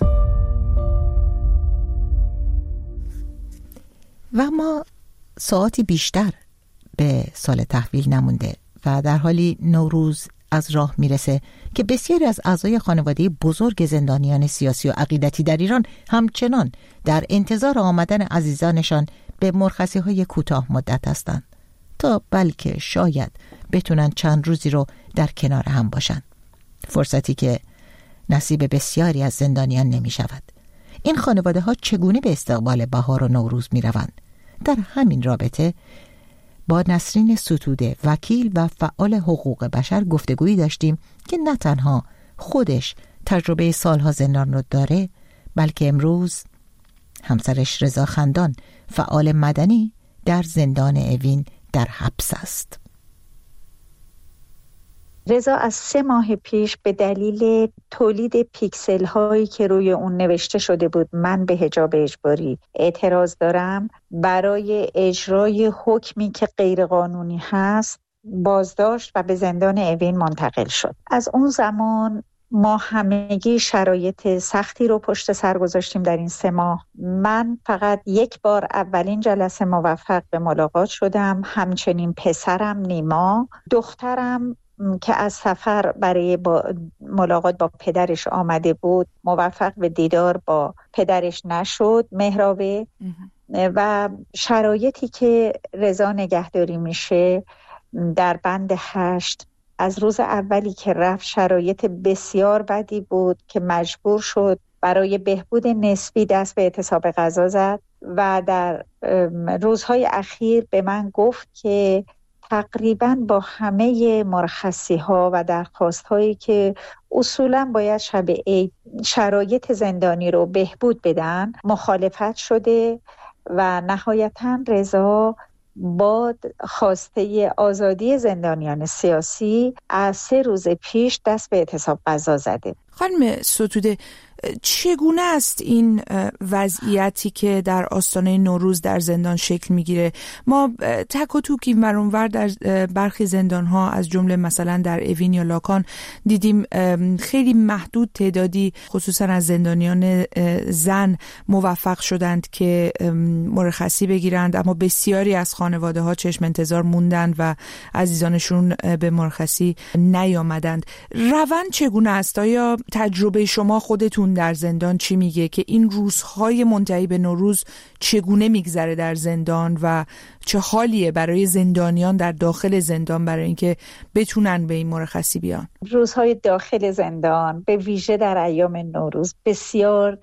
و ما ساعتی بیشتر به سال تحویل نمونده و در حالی نوروز از راه میرسه که بسیاری از اعضای خانواده بزرگ زندانیان سیاسی و عقیدتی در ایران همچنان در انتظار آمدن عزیزانشان به مرخصی‌های کوتاه مدت هستند تا بلکه شاید بتونن چند روزی رو در کنار هم باشن، فرصتی که نصیب بسیاری از زندانیان نمی شود. این خانواده ها چگونه به استقبال بهار و نوروز می روند؟ در همین رابطه با نسرین ستوده، وکیل و فعال حقوق بشر گفتگویی داشتیم که نه تنها خودش تجربه سالها زندان رو داره، بلکه امروز همسرش رضا خندان، فعال مدنی، در زندان اوین در حبس است. رضا از 3 ماه پیش به دلیل تولید پیکسل هایی که روی اون نوشته شده بود من به حجاب اجباری اعتراض دارم، برای اجرای حکمی که غیر قانونی هست بازداشت و به زندان اوین منتقل شد. از اون زمان ما همگی شرایط سختی رو پشت سر گذاشتیم در این 3 ماه. من فقط 1 بار اولین جلسه موفق به ملاقات شدم، همچنین پسرم نیما، دخترم که از سفر برای ملاقات با پدرش آمده بود موفق به دیدار با پدرش نشد، مهرابه. و شرایطی که رضا نگهداری میشه در بند 8 از روز اولی که رفت شرایط بسیار بدی بود که مجبور شد برای بهبود نسبی دست به اعتصاب غذا زد و در روزهای اخیر به من گفت که تقریباً با همه مرخصی‌ها و درخواست‌هایی که اصولاً باید شب عید شرایط زندانی رو بهبود بدن مخالفت شده و نهایتاً رضا با خواسته آزادی زندانیان سیاسی از 3 روز پیش دست به اعتصاب غذا زده. خانم ستوده، چگونه است این وضعیتی که در آستانه نوروز در زندان شکل میگیره؟ ما تک و توکی ورانور در برخی زندان‌ها از جمله مثلا در اوین یا لاکان دیدیم خیلی محدود تعدادی خصوصا از زندانیان زن موفق شدند که مرخصی بگیرند، اما بسیاری از خانواده‌ها چشم انتظار موندند و عزیزانشون به مرخصی نیامدند. روند چگونه است؟ آیا تجربه شما خودتون در زندان چی میگه که این روزهای منتهی به نوروز چگونه میگذره در زندان و چه حالیه برای زندانیان در داخل زندان برای اینکه بتونن به این مرخصی بیان؟ روزهای داخل زندان به ویژه در ایام نوروز بسیار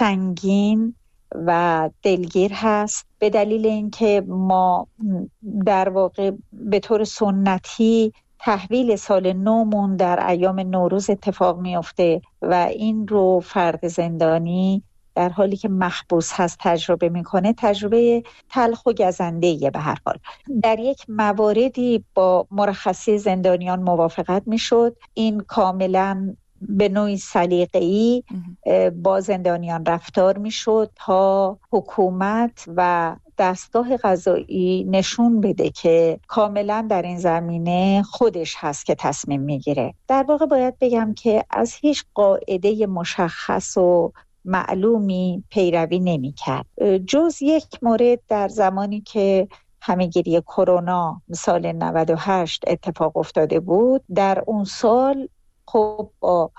سنگین و دلگیر هست، به دلیل اینکه ما در واقع به طور سنتی تحویل سال نومون در ایام نوروز اتفاق میفته و این رو فرد زندانی در حالی که محبوس هست تجربه میکنه، تجربه تلخ و گزنده‌ایه. به هر حال در یک مواردی با مرخصی زندانیان موافقت میشد، این کاملا به نوعی سلیقه‌ای با زندانیان رفتار میشد تا حکومت و دستگاه قضایی نشون بده که کاملا در این زمینه خودش هست که تصمیم میگیره. در واقع باید بگم که از هیچ قاعده مشخص و معلومی پیروی نمی‌کرد، جز یک مورد در زمانی که همه‌گیری کرونا سال 98 اتفاق افتاده بود. در اون سال خب با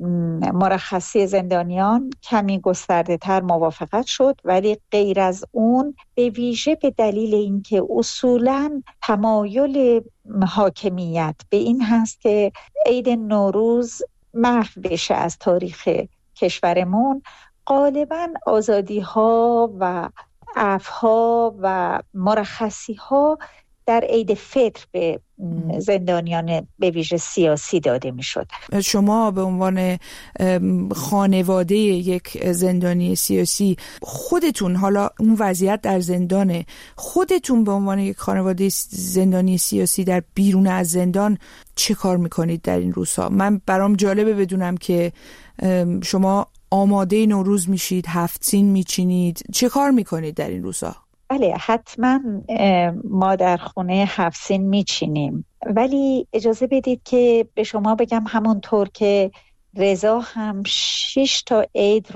مرخصی زندانیان کمی گسترده تر موافقت شد، ولی غیر از اون به ویژه به دلیل اینکه اصولاً تمایل حاکمیت به این هست که عید نوروز محو بشه از تاریخ کشورمون، غالباً آزادی‌ها و عفوها و مرخصی‌ها در عید فطر به زندانیان به ویژه سیاسی داده می شد. شما به عنوان خانواده یک زندانی سیاسی خودتون، حالا اون وضعیت در زندانه، خودتون به عنوان یک خانواده زندانی سیاسی در بیرون از زندان چه کار میکنید در این روزها؟ من برام جالبه بدونم که شما آماده نوروز میشید، 7 سین میچینید، چه کار میکنید در این روزها؟ بله حتما ما در خونه 7 سین میچینیم، ولی اجازه بدید که به شما بگم همونطور که رضا هم 6 تا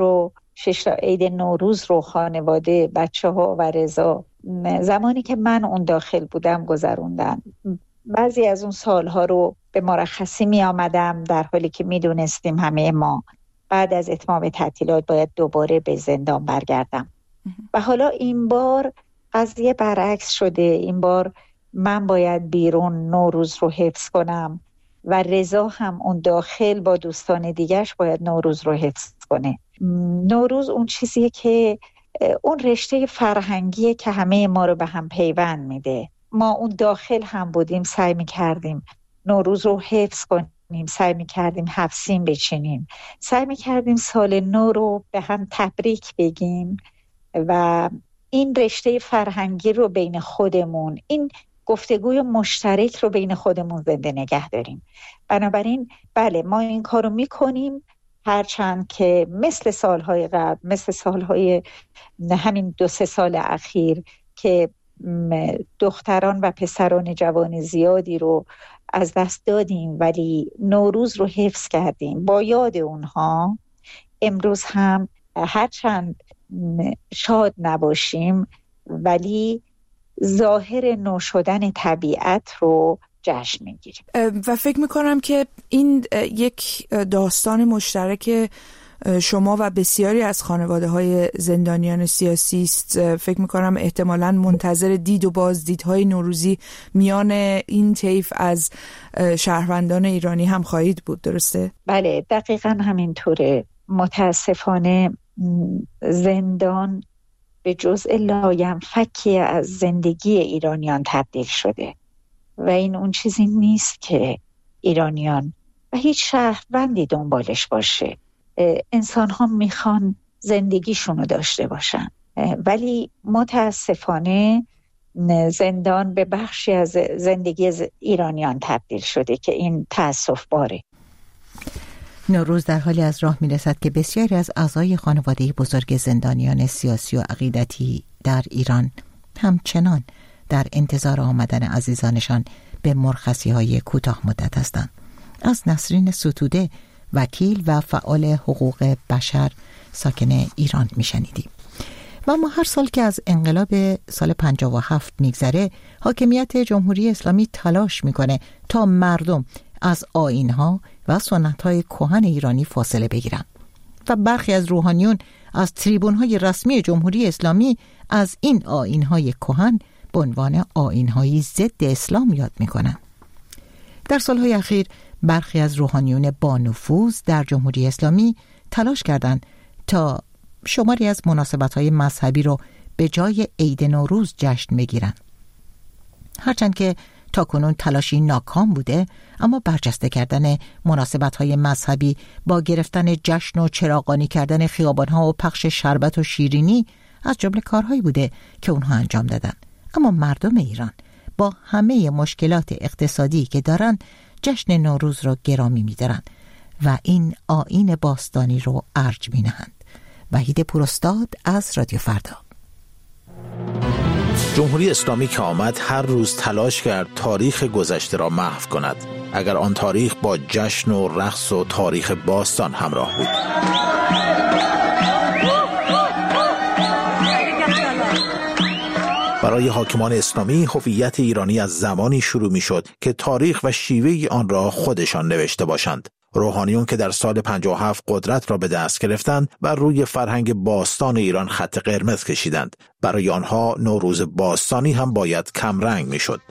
عید نوروز رو خانواده، بچه ها و رضا زمانی که من اون داخل بودم گذروندن. بعضی از اون سالها رو به مرخصی می آمدم در حالی که می دونستیم همه ما بعد از اتمام تعطیلات باید دوباره به زندان برگردم. و حالا این بار قضیه برعکس شده. این بار من باید بیرون نوروز رو حفظ کنم و رضا هم اون داخل با دوستان دیگرش باید نوروز رو حفظ کنه. نوروز اون چیزیه که اون رشته فرهنگیه که همه ما رو به هم پیوند میده. ما اون داخل هم بودیم، سعی میکردیم نوروز رو حفظ کنیم، سعی میکردیم 7 سین بچینیم، سعی میکردیم سال نو رو به هم تبریک بگیم و این رشته فرهنگی رو بین خودمون، این گفتگوی مشترک رو بین خودمون زنده نگه داریم. بنابراین بله ما این کار رو میکنیم، هرچند که مثل سالهای قبل، مثل سالهای همین 2-3 سال اخیر که دختران و پسران جوان زیادی رو از دست دادیم ولی نوروز رو حفظ کردیم با یاد اونها. امروز هم هرچند شاد نباشیم ولی ظاهر نو شدن طبیعت رو جشن میگیریم. و فکر میکنم که این یک داستان مشترک شما و بسیاری از خانواده های زندانیان سیاسی است. فکر میکنم احتمالاً منتظر دید و بازدیدهای نوروزی میان این طیف از شهروندان ایرانی هم خواهید بود، درسته؟ بله دقیقاً همینطوره. متاسفانه زندان به جزء لاینفکی از زندگی ایرانیان تبدیل شده و این اون چیزی نیست که ایرانیان و هیچ شهروندی دنبالش باشه. انسان ها میخوان زندگیشونو داشته باشن ولی متاسفانه زندان به بخشی از زندگی ایرانیان تبدیل شده که این تأسف باره. نوروز در حالی از راه میرسد که بسیاری از اعضای خانواده بزرگ زندانیان سیاسی و عقیدتی در ایران همچنان در انتظار آمدن عزیزانشان به مرخصی‌های کوتاه مدت هستند. از نسرین ستوده وکیل و فعال حقوق بشر ساکن ایران میشنیدیم. و ما هر سال که از انقلاب سال 57 میگذره حاکمیت جمهوری اسلامی تلاش میکنه تا مردم از آیین‌ها و سنت‌های کهن ایرانی فاصله بگیرن و برخی از روحانیون از تریبون‌های رسمی جمهوری اسلامی از این آیین‌های کهن به عنوان آیین‌های ضد اسلام یاد میکنن. در سالهای اخیر برخی از روحانیون با نفوذ در جمهوری اسلامی تلاش کردند تا شماری از مناسبت‌های مذهبی رو به جای عید نوروز جشن بگیرن. هرچند که تاکنون تلاشی ناکام بوده، اما برجسته کردن مناسبت‌های مذهبی با گرفتن جشن و چراغانی کردن خیابان‌ها و پخش شربت و شیرینی از جمله کارهایی بوده که اونها انجام دادن. اما مردم ایران با همه مشکلات اقتصادی که دارن جشن نوروز رو گرامی می‌دارن و این آیین باستانی رو ارج می‌نهند. وحید پوراستاد از رادیو فردا. جمهوری اسلامی که آمد هر روز تلاش کرد تاریخ گذشته را محو کند، اگر آن تاریخ با جشن و رقص و تاریخ باستان همراه بود. برای حاکمان اسلامی هویت ایرانی از زمانی شروع می شد که تاریخ و شیوه آن را خودشان نوشته باشند. روحانیون که در سال 57 قدرت را به دست گرفتند و روی فرهنگ باستان ایران خط قرمز کشیدند. برای آنها نوروز باستانی هم باید کمرنگ می شد.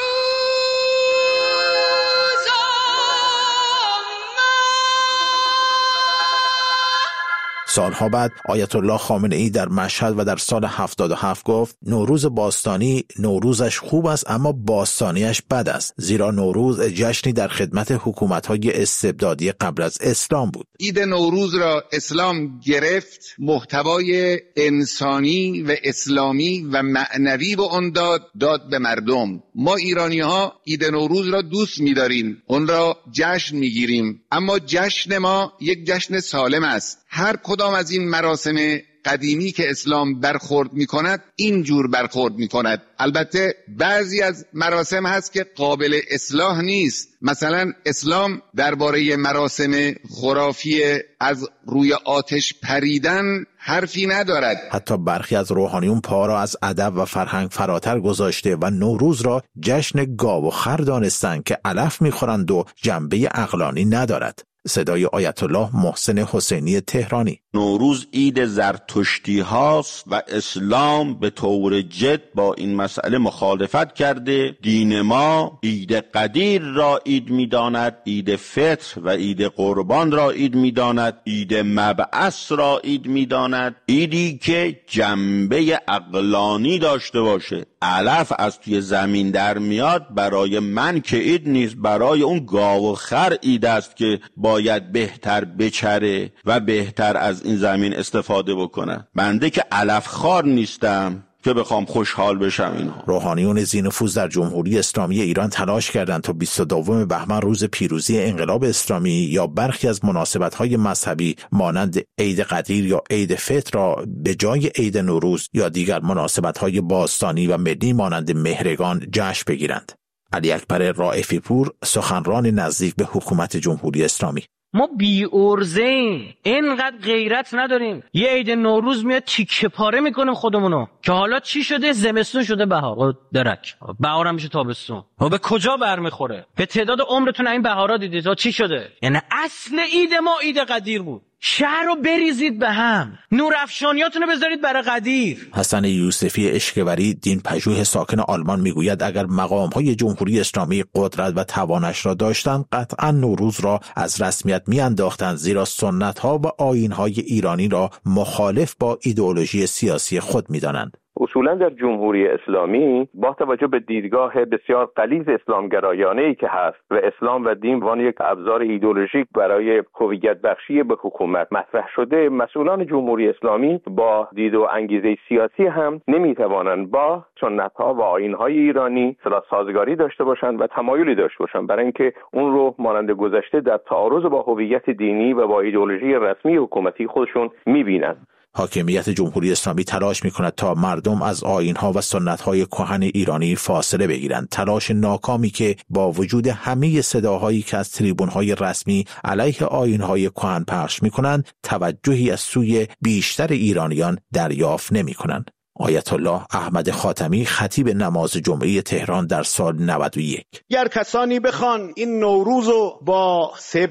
سالها بعد آیت الله خامنه ای در مشهد و در سال 77 گفت نوروز باستانی نوروزش خوب است اما باستانیش بد است، زیرا نوروز جشنی در خدمت حکومت‌های استبدادی قبل از اسلام بود. عید نوروز را اسلام گرفت، محتوای انسانی و اسلامی و معنوی به آن داد به مردم. ما ایرانی‌ها عید نوروز را دوست می‌داریم، اون را جشن می‌گیریم، اما جشن ما یک جشن سالم است. هر کدام از این مراسم قدیمی که اسلام برخورد میکند اینجور برخورد میکند. البته بعضی از مراسم هست که قابل اصلاح نیست. مثلا اسلام درباره مراسم خرافی از روی آتش پریدن حرفی ندارد. حتی برخی از روحانیون پا را از ادب و فرهنگ فراتر گذاشته و نوروز را جشن گاو و خر دانستند که علف میخورند و جنبه عقلانی ندارد. صدای آیت الله محسن حسینی تهرانی. نوروز عید زرتشتی هاست و اسلام به طور جد با این مسئله مخالفت کرده. دین ما عید قدیر را عید می‌داند، عید فطر و عید قربان را عید می‌داند، عید مبعث را عید می‌داند، عیدی که جنبه عقلانی داشته باشه. علف از توی زمین در میاد، برای من که عید نیست، برای اون گاو و خر عید است که باید بهتر بچره و بهتر از این زمین استفاده بکنه. بنده که علف خار نیستم که بخوام خوشحال بشم. اینها روحانیون ذی‌نفوذ در جمهوری اسلامی ایران تلاش کردند تا 22 بهمن روز پیروزی انقلاب اسلامی یا برخی از مناسبت‌های مذهبی مانند عید قدیر یا عید فطر را به جای عید نوروز یا دیگر مناسبت‌های باستانی و ملی مانند مهرگان جشن بگیرند. علی اکبر رائفی پور، سخنران نزدیک به حکومت جمهوری اسلامی: ما بی ارزه‌ایم، اینقدر غیرت نداریم. یه عید نوروز میاد تیکه پاره میکنیم خودمونو که حالا چی شده؟ زمستون شده بهار، درک بهار هم میشه تابستون. و به کجا برمیخوره؟ به تعداد عمرتون این بهارا دیدید تا چی شده؟ یعنی اصل عید ما عید قدیر بود. شهر رو بریزید به هم، نورافشانیاتون رو بذارید برای قدیر. حسن یوسفی اشکوری، دین پژوه ساکن آلمان، میگوید اگر مقام‌های جمهوری اسلامی قدرت و توانش را داشتند قطعا نوروز را از رسمیت میانداختند، زیرا سنت‌ها و آیین‌های ایرانی را مخالف با ایدئولوژی سیاسی خود می‌دانند. اصولا در جمهوری اسلامی با توجه به دیدگاه بسیار غلیظ اسلامگرایانه‌ای که هست و اسلام و دین وان یک ابزار ایدئولوژیک برای هویت بخشی به حکومت مطرح شده، مسئولان جمهوری اسلامی با دید و انگیزه سیاسی هم نمیتوانند با سنت‌ها و آیین‌های ایرانی سازگاری داشته باشند و تمایلی داشته باشند برای اینکه اون رو مانند گذشته در تعارض با هویت دینی و با ایدئولوژی رسمی حکومتی خودشون می‌بینند. حاکمیت جمهوری اسلامی تلاش می‌کند تا مردم از آیین‌ها و سنت‌های کهن ایرانی فاصله بگیرند، تلاش ناکامی که با وجود همه صداهایی که از تریبون‌های رسمی علیه آیین‌های کهن پخش می‌کنند توجهی از سوی بیشتر ایرانیان دریافت نمی‌کنند. آیت الله احمد خاتمی، خطیب نماز جمعه تهران در سال 91: گر کسانی بخوان این نوروزو با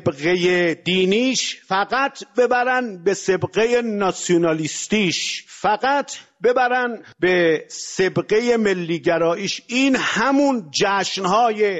سابقه دینیش فقط ببرن به سابقه ناسیونالیستیش، فقط ببرن به سابقه ملیگراییش، این همون جشنهای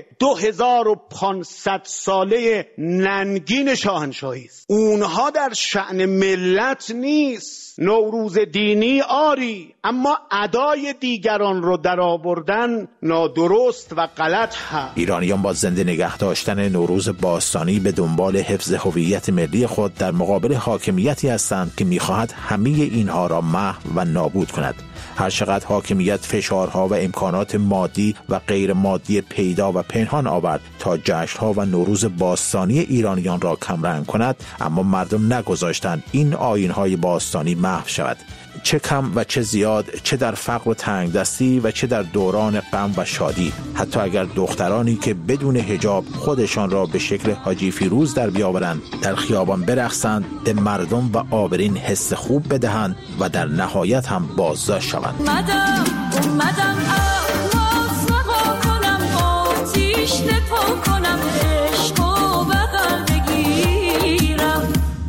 2500 ساله ننگین شاهنشاهی است. اونها در شأن ملت نیست. نوروز دینی آری، اما ادای دیگران رو در آوردن نادرست و غلط هست. ایرانیان با زنده نگه داشتن نوروز باستانی به دنبال حفظ هویت ملی خود در مقابل حاکمیتی هستند که می‌خواهد همه اینها را محو و نابود کند. هر چقدر حاکمیت فشارها و امکانات مادی و غیر مادی پیدا و پنهان آورد تا جشن‌ها و نوروز باستانی ایرانیان را کمرنگ کند، اما مردم نگذاشتند این آیین‌های باستانی محو شود. چه کم و چه زیاد، چه در فقر و تنگدستی و چه در دوران غم و شادی، حتی اگر دخترانی که بدون حجاب خودشان را به شکل حاجی فیروز در بیاورند، در خیابان برقصند، به مردم و آبرین حس خوب بدهند و در نهایت هم بازداشت شوند. اومدم آواز رها کنم، آتیش نپا کنم، عشق و بغل بگیرم.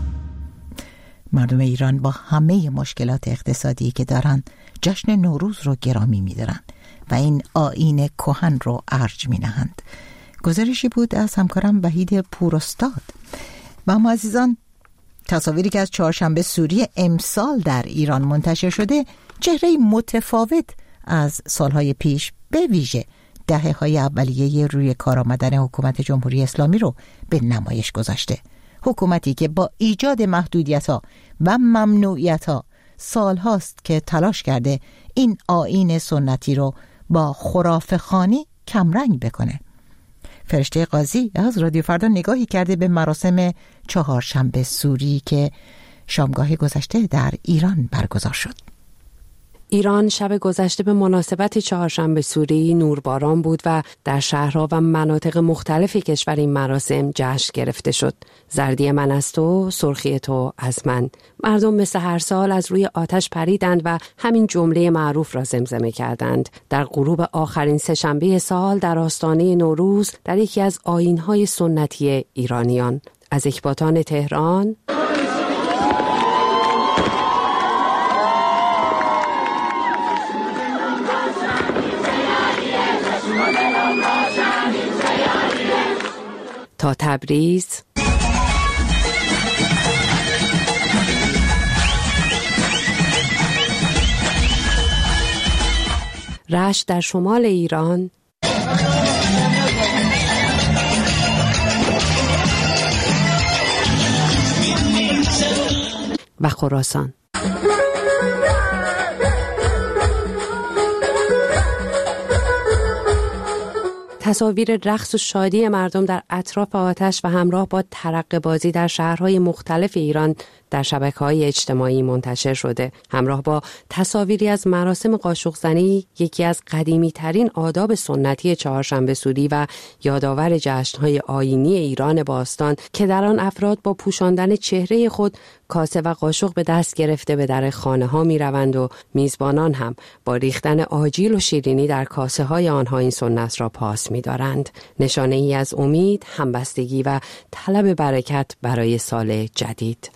مردم ایران با همه مشکلات اقتصادی که دارن جشن نوروز رو گرامی می‌دارن و این آیین کهن رو ارج می‌نهند. گزارشی بود از همکارم وحید پوراستاد. و اما عزیزان، تصاویری که از چهارشنبه سوری امسال در ایران منتشر شده چهره متفاوت از سالهای پیش، به ویژه دهه‌های اولیه روی کار آمدن حکومت جمهوری اسلامی رو به نمایش گذاشته. حکومتی که با ایجاد محدودیت‌ها و ممنوعیت‌ها سال‌هاست که تلاش کرده این آیین سنتی رو با خرافه‌خوانی کمرنگ بکنه. فرشته قاضی از رادیو فردا نگاهی کرده به مراسم چهارشنبه سوری که شامگاه گذشته در ایران برگزار شد. ایران شب گذشته به مناسبت چهارشنبه سوری نورباران بود و در شهرها و مناطق مختلفی کشور این مراسم جشن گرفته شد. زردی من از تو، سرخی تو از من. مردم مثل هر سال از روی آتش پریدند و همین جمله معروف را زمزمه کردند. در غروب آخرین سه‌شنبه سال در آستانه نوروز در یکی از آیین‌های سنتی ایرانیان. از اکباتان تهران تا تبریز، رشت در شمال ایران و خراسان. تصاویر رقص و شادی مردم در اطراف آتش و همراه با ترقه بازی در شهرهای مختلف ایران در شبکه‌های اجتماعی منتشر شده. همراه با تصاویری از مراسم قاشق زنی، یکی از قدیمی‌ترین آداب سنتی چهارشنبه سوری و یادآور جشن‌های آیینی ایران باستان که در آن افراد با پوشاندن چهره خود کاسه و قاشق به دست گرفته به در خانه‌ها می‌روند و میزبانان هم با ریختن آجیل و شیرینی در کاسه‌های آنها این سنت را پاس می‌دارند. نشانه‌ای از امید، همبستگی و طلب برکت برای سال جدید.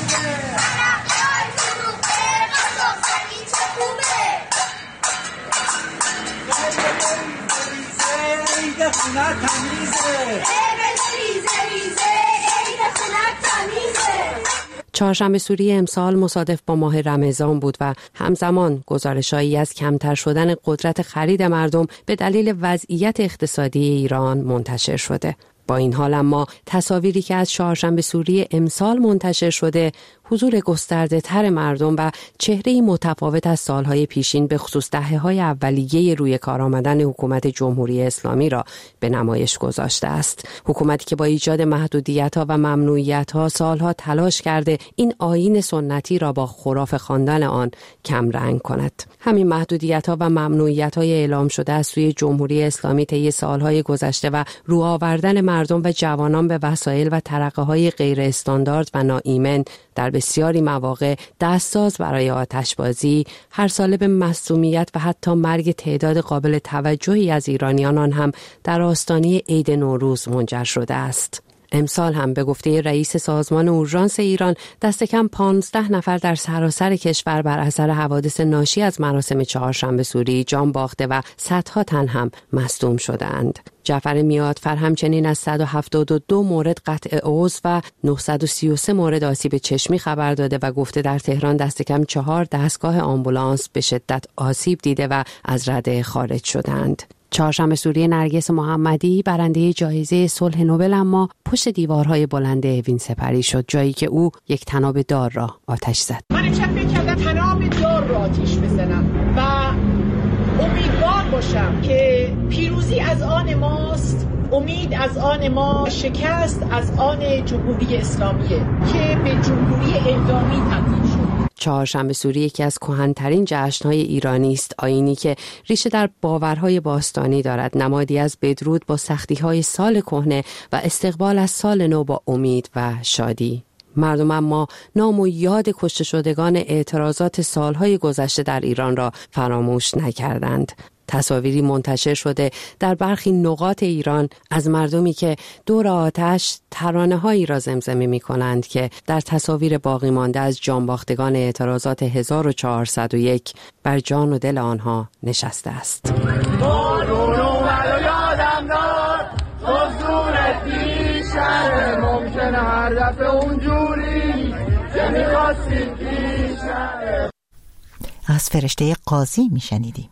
چهارشنبه سوری امسال مصادف با ماه رمضان بود و همزمان گزارش‌هایی از کمتر شدن قدرت خرید مردم به دلیل وضعیت اقتصادی ایران منتشر شده. با این حال اما تصاویری که از چهارشنبه سوری امسال منتشر شده حضور گسترده تر مردم و چهره‌ای متفاوت از سالهای پیشین به خصوص دهه‌های اولیه روی کار آمدن حکومت جمهوری اسلامی را به نمایش گذاشته است. حکومتی که با ایجاد محدودیت‌ها و ممنوعیت‌ها سالها تلاش کرده این آیین سنتی را با خرافه خواندن آن کم رنگ کند. همین محدودیت‌ها و ممنوعیت‌های اعلام شده از سوی جمهوری اسلامی طی سالهای گذشته و رو آوردن مردم و جوانان به وسایل و ترقه‌های غیر استاندارد و ناایمن در بسیاری مواقع دستساز برای آتشبازی، هر ساله به مصدومیت و حتی مرگ تعداد قابل توجهی از ایرانیان آن هم در آستانه عید نوروز منجر شده است. امسال هم به گفته رئیس سازمان اورژانس ایران دست کم 15 نفر در سراسر کشور بر اثر حوادث ناشی از مراسم چهارشنبه سوری جان باخته و صدها تن هم مصدوم شدند. جعفر میادفر همچنین از 172 مورد قطع عضو و 933 مورد آسیب چشمی خبر داده و گفته در تهران دست کم 4 دستگاه آمبولانس به شدت آسیب دیده و از رده خارج شدند. چهارشنبه سوری نرگس محمدی برنده جایزه صلح نوبل اما پشت دیوارهای بلند اوین سپری شد، جایی که او یک طناب دار را آتش زد. من امشب فکر کردم طناب دار را آتش بزنم و امیدوار باشم که پیروزی از آن ماست، امید از آن ما، شکست از آن جمهوری اسلامیه که به جمهوری اعدامی تبدیل شد. چهارشنبه سوری یکی از کهن‌ترین جشن‌های ایرانی است، آیینی که ریشه در باورهای باستانی دارد، نمادی از بدرود با سختی‌های سال کهنه و استقبال از سال نو با امید و شادی. مردم اما نام و یاد کشته شدگان اعتراضات سالهای گذشته در ایران را فراموش نکردند. تصاویری منتشر شده در برخی نقاط ایران از مردمی که دور آتش ترانه‌هایی را زمزمه می‌کنند که در تصاویر باقی مانده از جانباختگان اعتراضات 1401 بر جان و دل آنها نشسته است. ممکنه هر دفعه اونجوری که می‌خواستیم بیشتره. از فرشته قاضی میشنیدیم.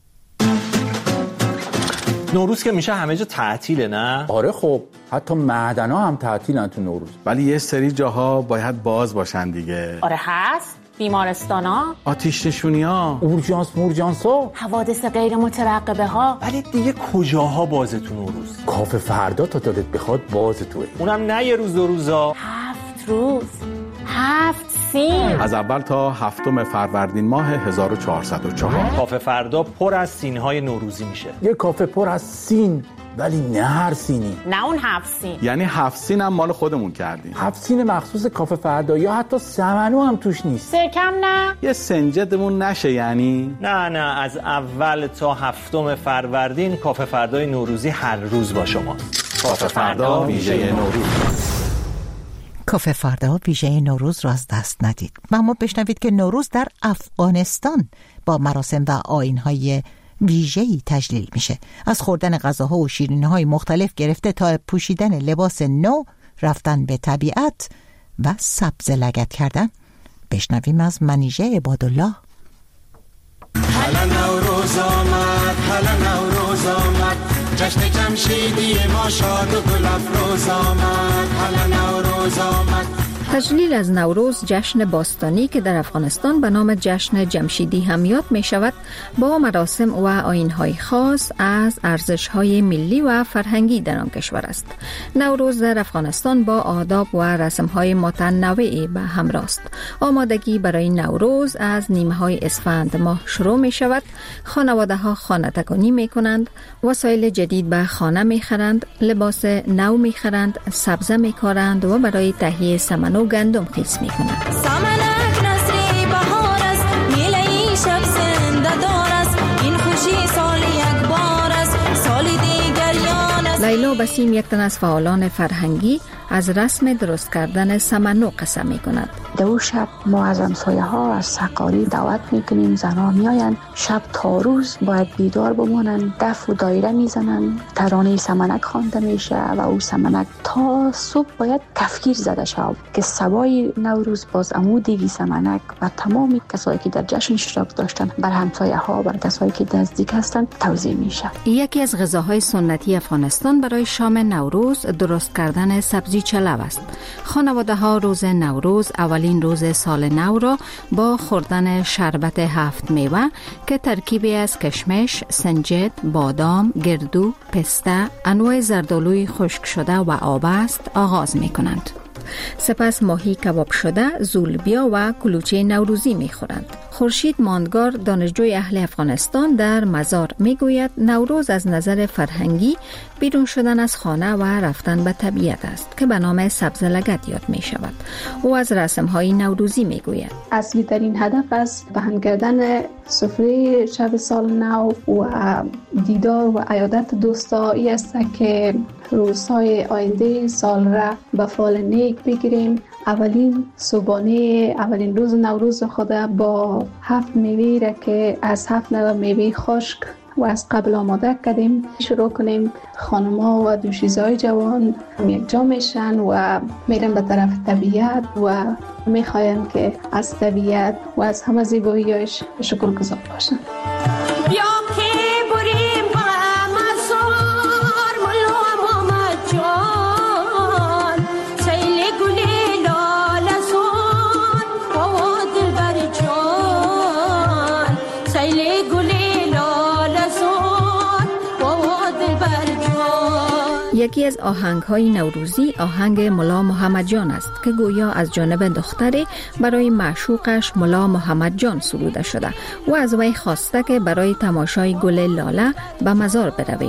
نوروز که میشه همه جا تعطیله، نه؟ آره خب حتی معدنا هم تعطیلن تو نوروز. ولی یه سری جاها باید باز باشن دیگه. آره هست، بیمارستانا، آتش نشونی‌ها، اورژانس‌ها، حوادث غیر مترقبه ها. ولی دیگه کجاها بازه تو نوروز؟ کافه فردا تا دلت بخواد بازه توه. اونم نه یه روز دو روزا، 7 روز، 7 سین. از اول تا 7 فروردین ماه 1404. کافه فردا پر از سینهای نوروزی میشه. یه کافه پر از سین، ولی نه هر سینی. نه اون 7 سین. یعنی 7 سین هم مال خودمون کردیم. 7 سین مخصوص کافه فردا، یا حتی سمنو هم توش نیست. سرکم نه؟ یه سنجدمون نشه یعنی؟ نه از اول تا 7 فروردین کافه فردای نوروزی هر روز با شما. کافه فردا ویژه نوروز. کافه فردا ویژه نوروز را از دست ندید. و اما بشنوید که نوروز در افغانستان با مراسم و آیین‌های ویژه‌ای تجلیل میشه. از خوردن غذاها و شیرینی‌های مختلف گرفته تا پوشیدن لباس نو، رفتن به طبیعت و سبز لگد کردن. بشنویم از منیژه عبادالله. هلا نوروز آمد، هلا نوروز آمد، جشن جمشیدی ما شاد و گل افروز آمد، هلا نوروز آمد. تجلیل از نوروز جشن باستانی که در افغانستان به نام جشن جمشیدی هم یاد می شود، با مراسم و آیین‌های خاص از ارزش‌های ملی و فرهنگی در آن کشور است. نوروز در افغانستان با آداب و رسم‌های متنوعی به همراه است. آمادگی برای نوروز از نیمه‌های اسفند ماه شروع می شود. خانواده‌ها خانه‌تکانی می کنند، وسایل جدید به خانه می خرند، لباس نو می خرند، سبزه می کارند و برای تهیه سمن و گندم خیس می کنند. سمنک نصری بهار است، میله شب زنده دار است، این خوشی سال یک بار است، سال دیگریان است. لیلا بسیم یک تن از فعالان فرهنگی از رسم درست کردن سمنو قسم می کند. دو شب ما از همسایه ها از سقالی دعوت میکنیم، زنان میاین شب تا روز باید بیدار بمانن، دف و دایره میزنن، ترانه سمنک خوانده میشه و او سمنک تا صبح باید کفگیر زده شد که سبای نوروز باز عمودی سمنک و تمامی کسایی که در جشن اشتراک داشتن بر همسایه ها، بر کسایی که نزدیک هستن توزیع میشه. یکی از غذاهای سنتی افغانستان برای شام نوروز درست کردن سبزی چلو است. خانواده ها روز نوروز اولین روز سال نو را با خوردن شربت 7 میوه که ترکیبی از کشمش، سنجد، بادام، گردو، پسته، انواع زردآلوی خشک شده و آب است آغاز می کنند. سپس ماهی کباب شده، زولبیا و کلوچه نوروزی می خورند. خورشید ماندگار دانشجوی اهل افغانستان در مزار می گوید نوروز از نظر فرهنگی بیرون شدن از خانه و رفتن به طبیعت است که به نام سبز لگد یاد می شود. او از رسم‌های نوروزی می گوید اصلی ترین هدف از پهن کردن سفره شب سال نو و دیدار و عیادت دوستایی است که روزهای آینده سال را به فال نیک بگیریم. اولین صبحانه اولین روز نوروز خود با 7 میوه را که از 7 نوع میوه خشک و از قبل آماده کردیم شروع کنیم. خانم‌ها و دوشیزهای جوان یک جا میشن و میرن به طرف طبیعت و میخواین که از طبیعت و از همه زیبایی‌هاش شکرگزار باشن. یکی از آهنگ‌های نوروزی آهنگ ملا محمد جان است که گویا از جانب دختری برای معشوقش ملا محمد جان سروده شده و از وی خواسته که برای تماشای گل لاله به مزار برویم.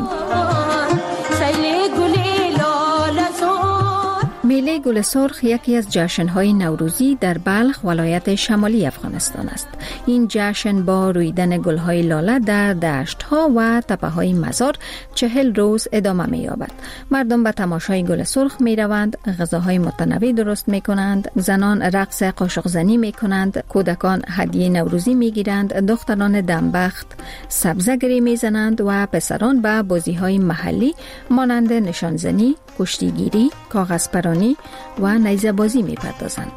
میله گل سرخ یکی از جشن‌های نوروزی در بلخ ولایت شمالی افغانستان است. این جشن با رویدن گل‌های لاله در دشت‌ها و تپه‌های مزار 40 روز ادامه می‌یابد. مردم به تماشای گل سرخ می‌روند، غذاهای متنوع درست می‌کنند، زنان رقص قاشق زنی می‌کنند، کودکان هدیه نوروزی می‌گیرند، دختران دمبخت سبزگری می‌زنند و پسران به بازی‌های محلی مانند نشانزنی، کشتیگیری، کاغذ پرانی و نیزه بازی می پردازند.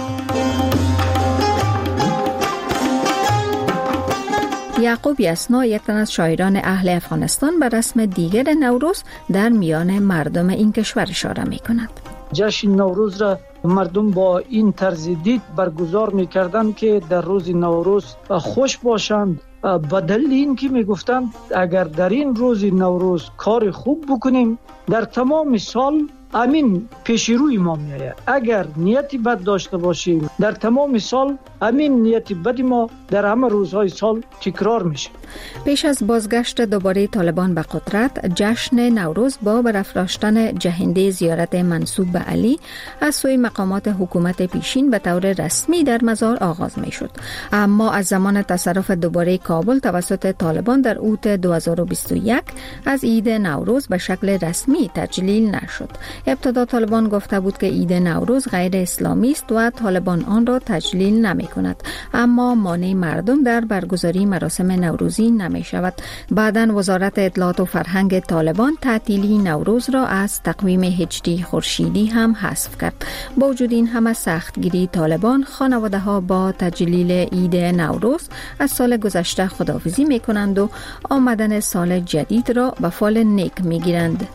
یعقوب یسنا یک تن از شاعران اهل افغانستان به رسم دیگر نوروز در میان مردم این کشور اشاره می کند. جشن نوروز را مردم با این طرز دید برگزار می کردند که در روز نوروز خوش باشند. به دلیل این که می گفتند اگر در این روز نوروز کار خوب بکنیم در تمام سال امین پیش روی ما میآید. اگر نیتی بد داشته باشیم در تمام سال، امین نیتی بد ما در همه روزهای سال تکرار میشه. پیش از بازگشت دوباره طالبان به قدرت، جشن نوروز با برافراشتن جهنده زیارت منسوب به علی از سوی مقامات حکومت پیشین به طور رسمی در مزار آغاز می شد. اما از زمان تصرف دوباره کابل توسط طالبان در اوت 2021 از عید نوروز به شکل رسمی تجلیل نشد. ابتدا طالبان گفته بود که عید نوروز غیر اسلامی است و طالبان آن را تجلیل نمی کند، اما مانع مردم در برگزاری مراسم نوروزی نمی شود. بعداً وزارت اطلاعات و فرهنگ طالبان تعطیلی نوروز را از تقویم هجری خورشیدی هم حذف کرد. با وجود این همه سختگیری طالبان، خانواده ها با تجلیل عید نوروز از سال گذشته خداحافظی می کنند و آمدن سال جدید را به فال نیک می گیرند.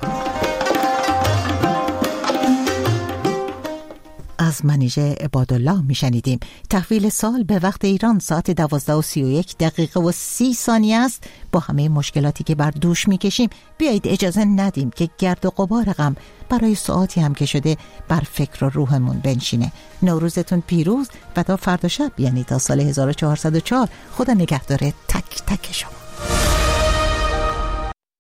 از منیژه عبادالله میشنیدیم. تحویل سال به وقت ایران ساعت 12:31 و 30 ثانیه است. با همه مشکلاتی که بر دوش میکشیم، بیایید اجازه ندیم که گرد و غبار غم برای ساعتی هم که شده بر فکر و روحمون بنشینه. نوروزتون پیروز و تا فردا شب، یعنی تا سال 1404. خدا نگهدار تک تک شما.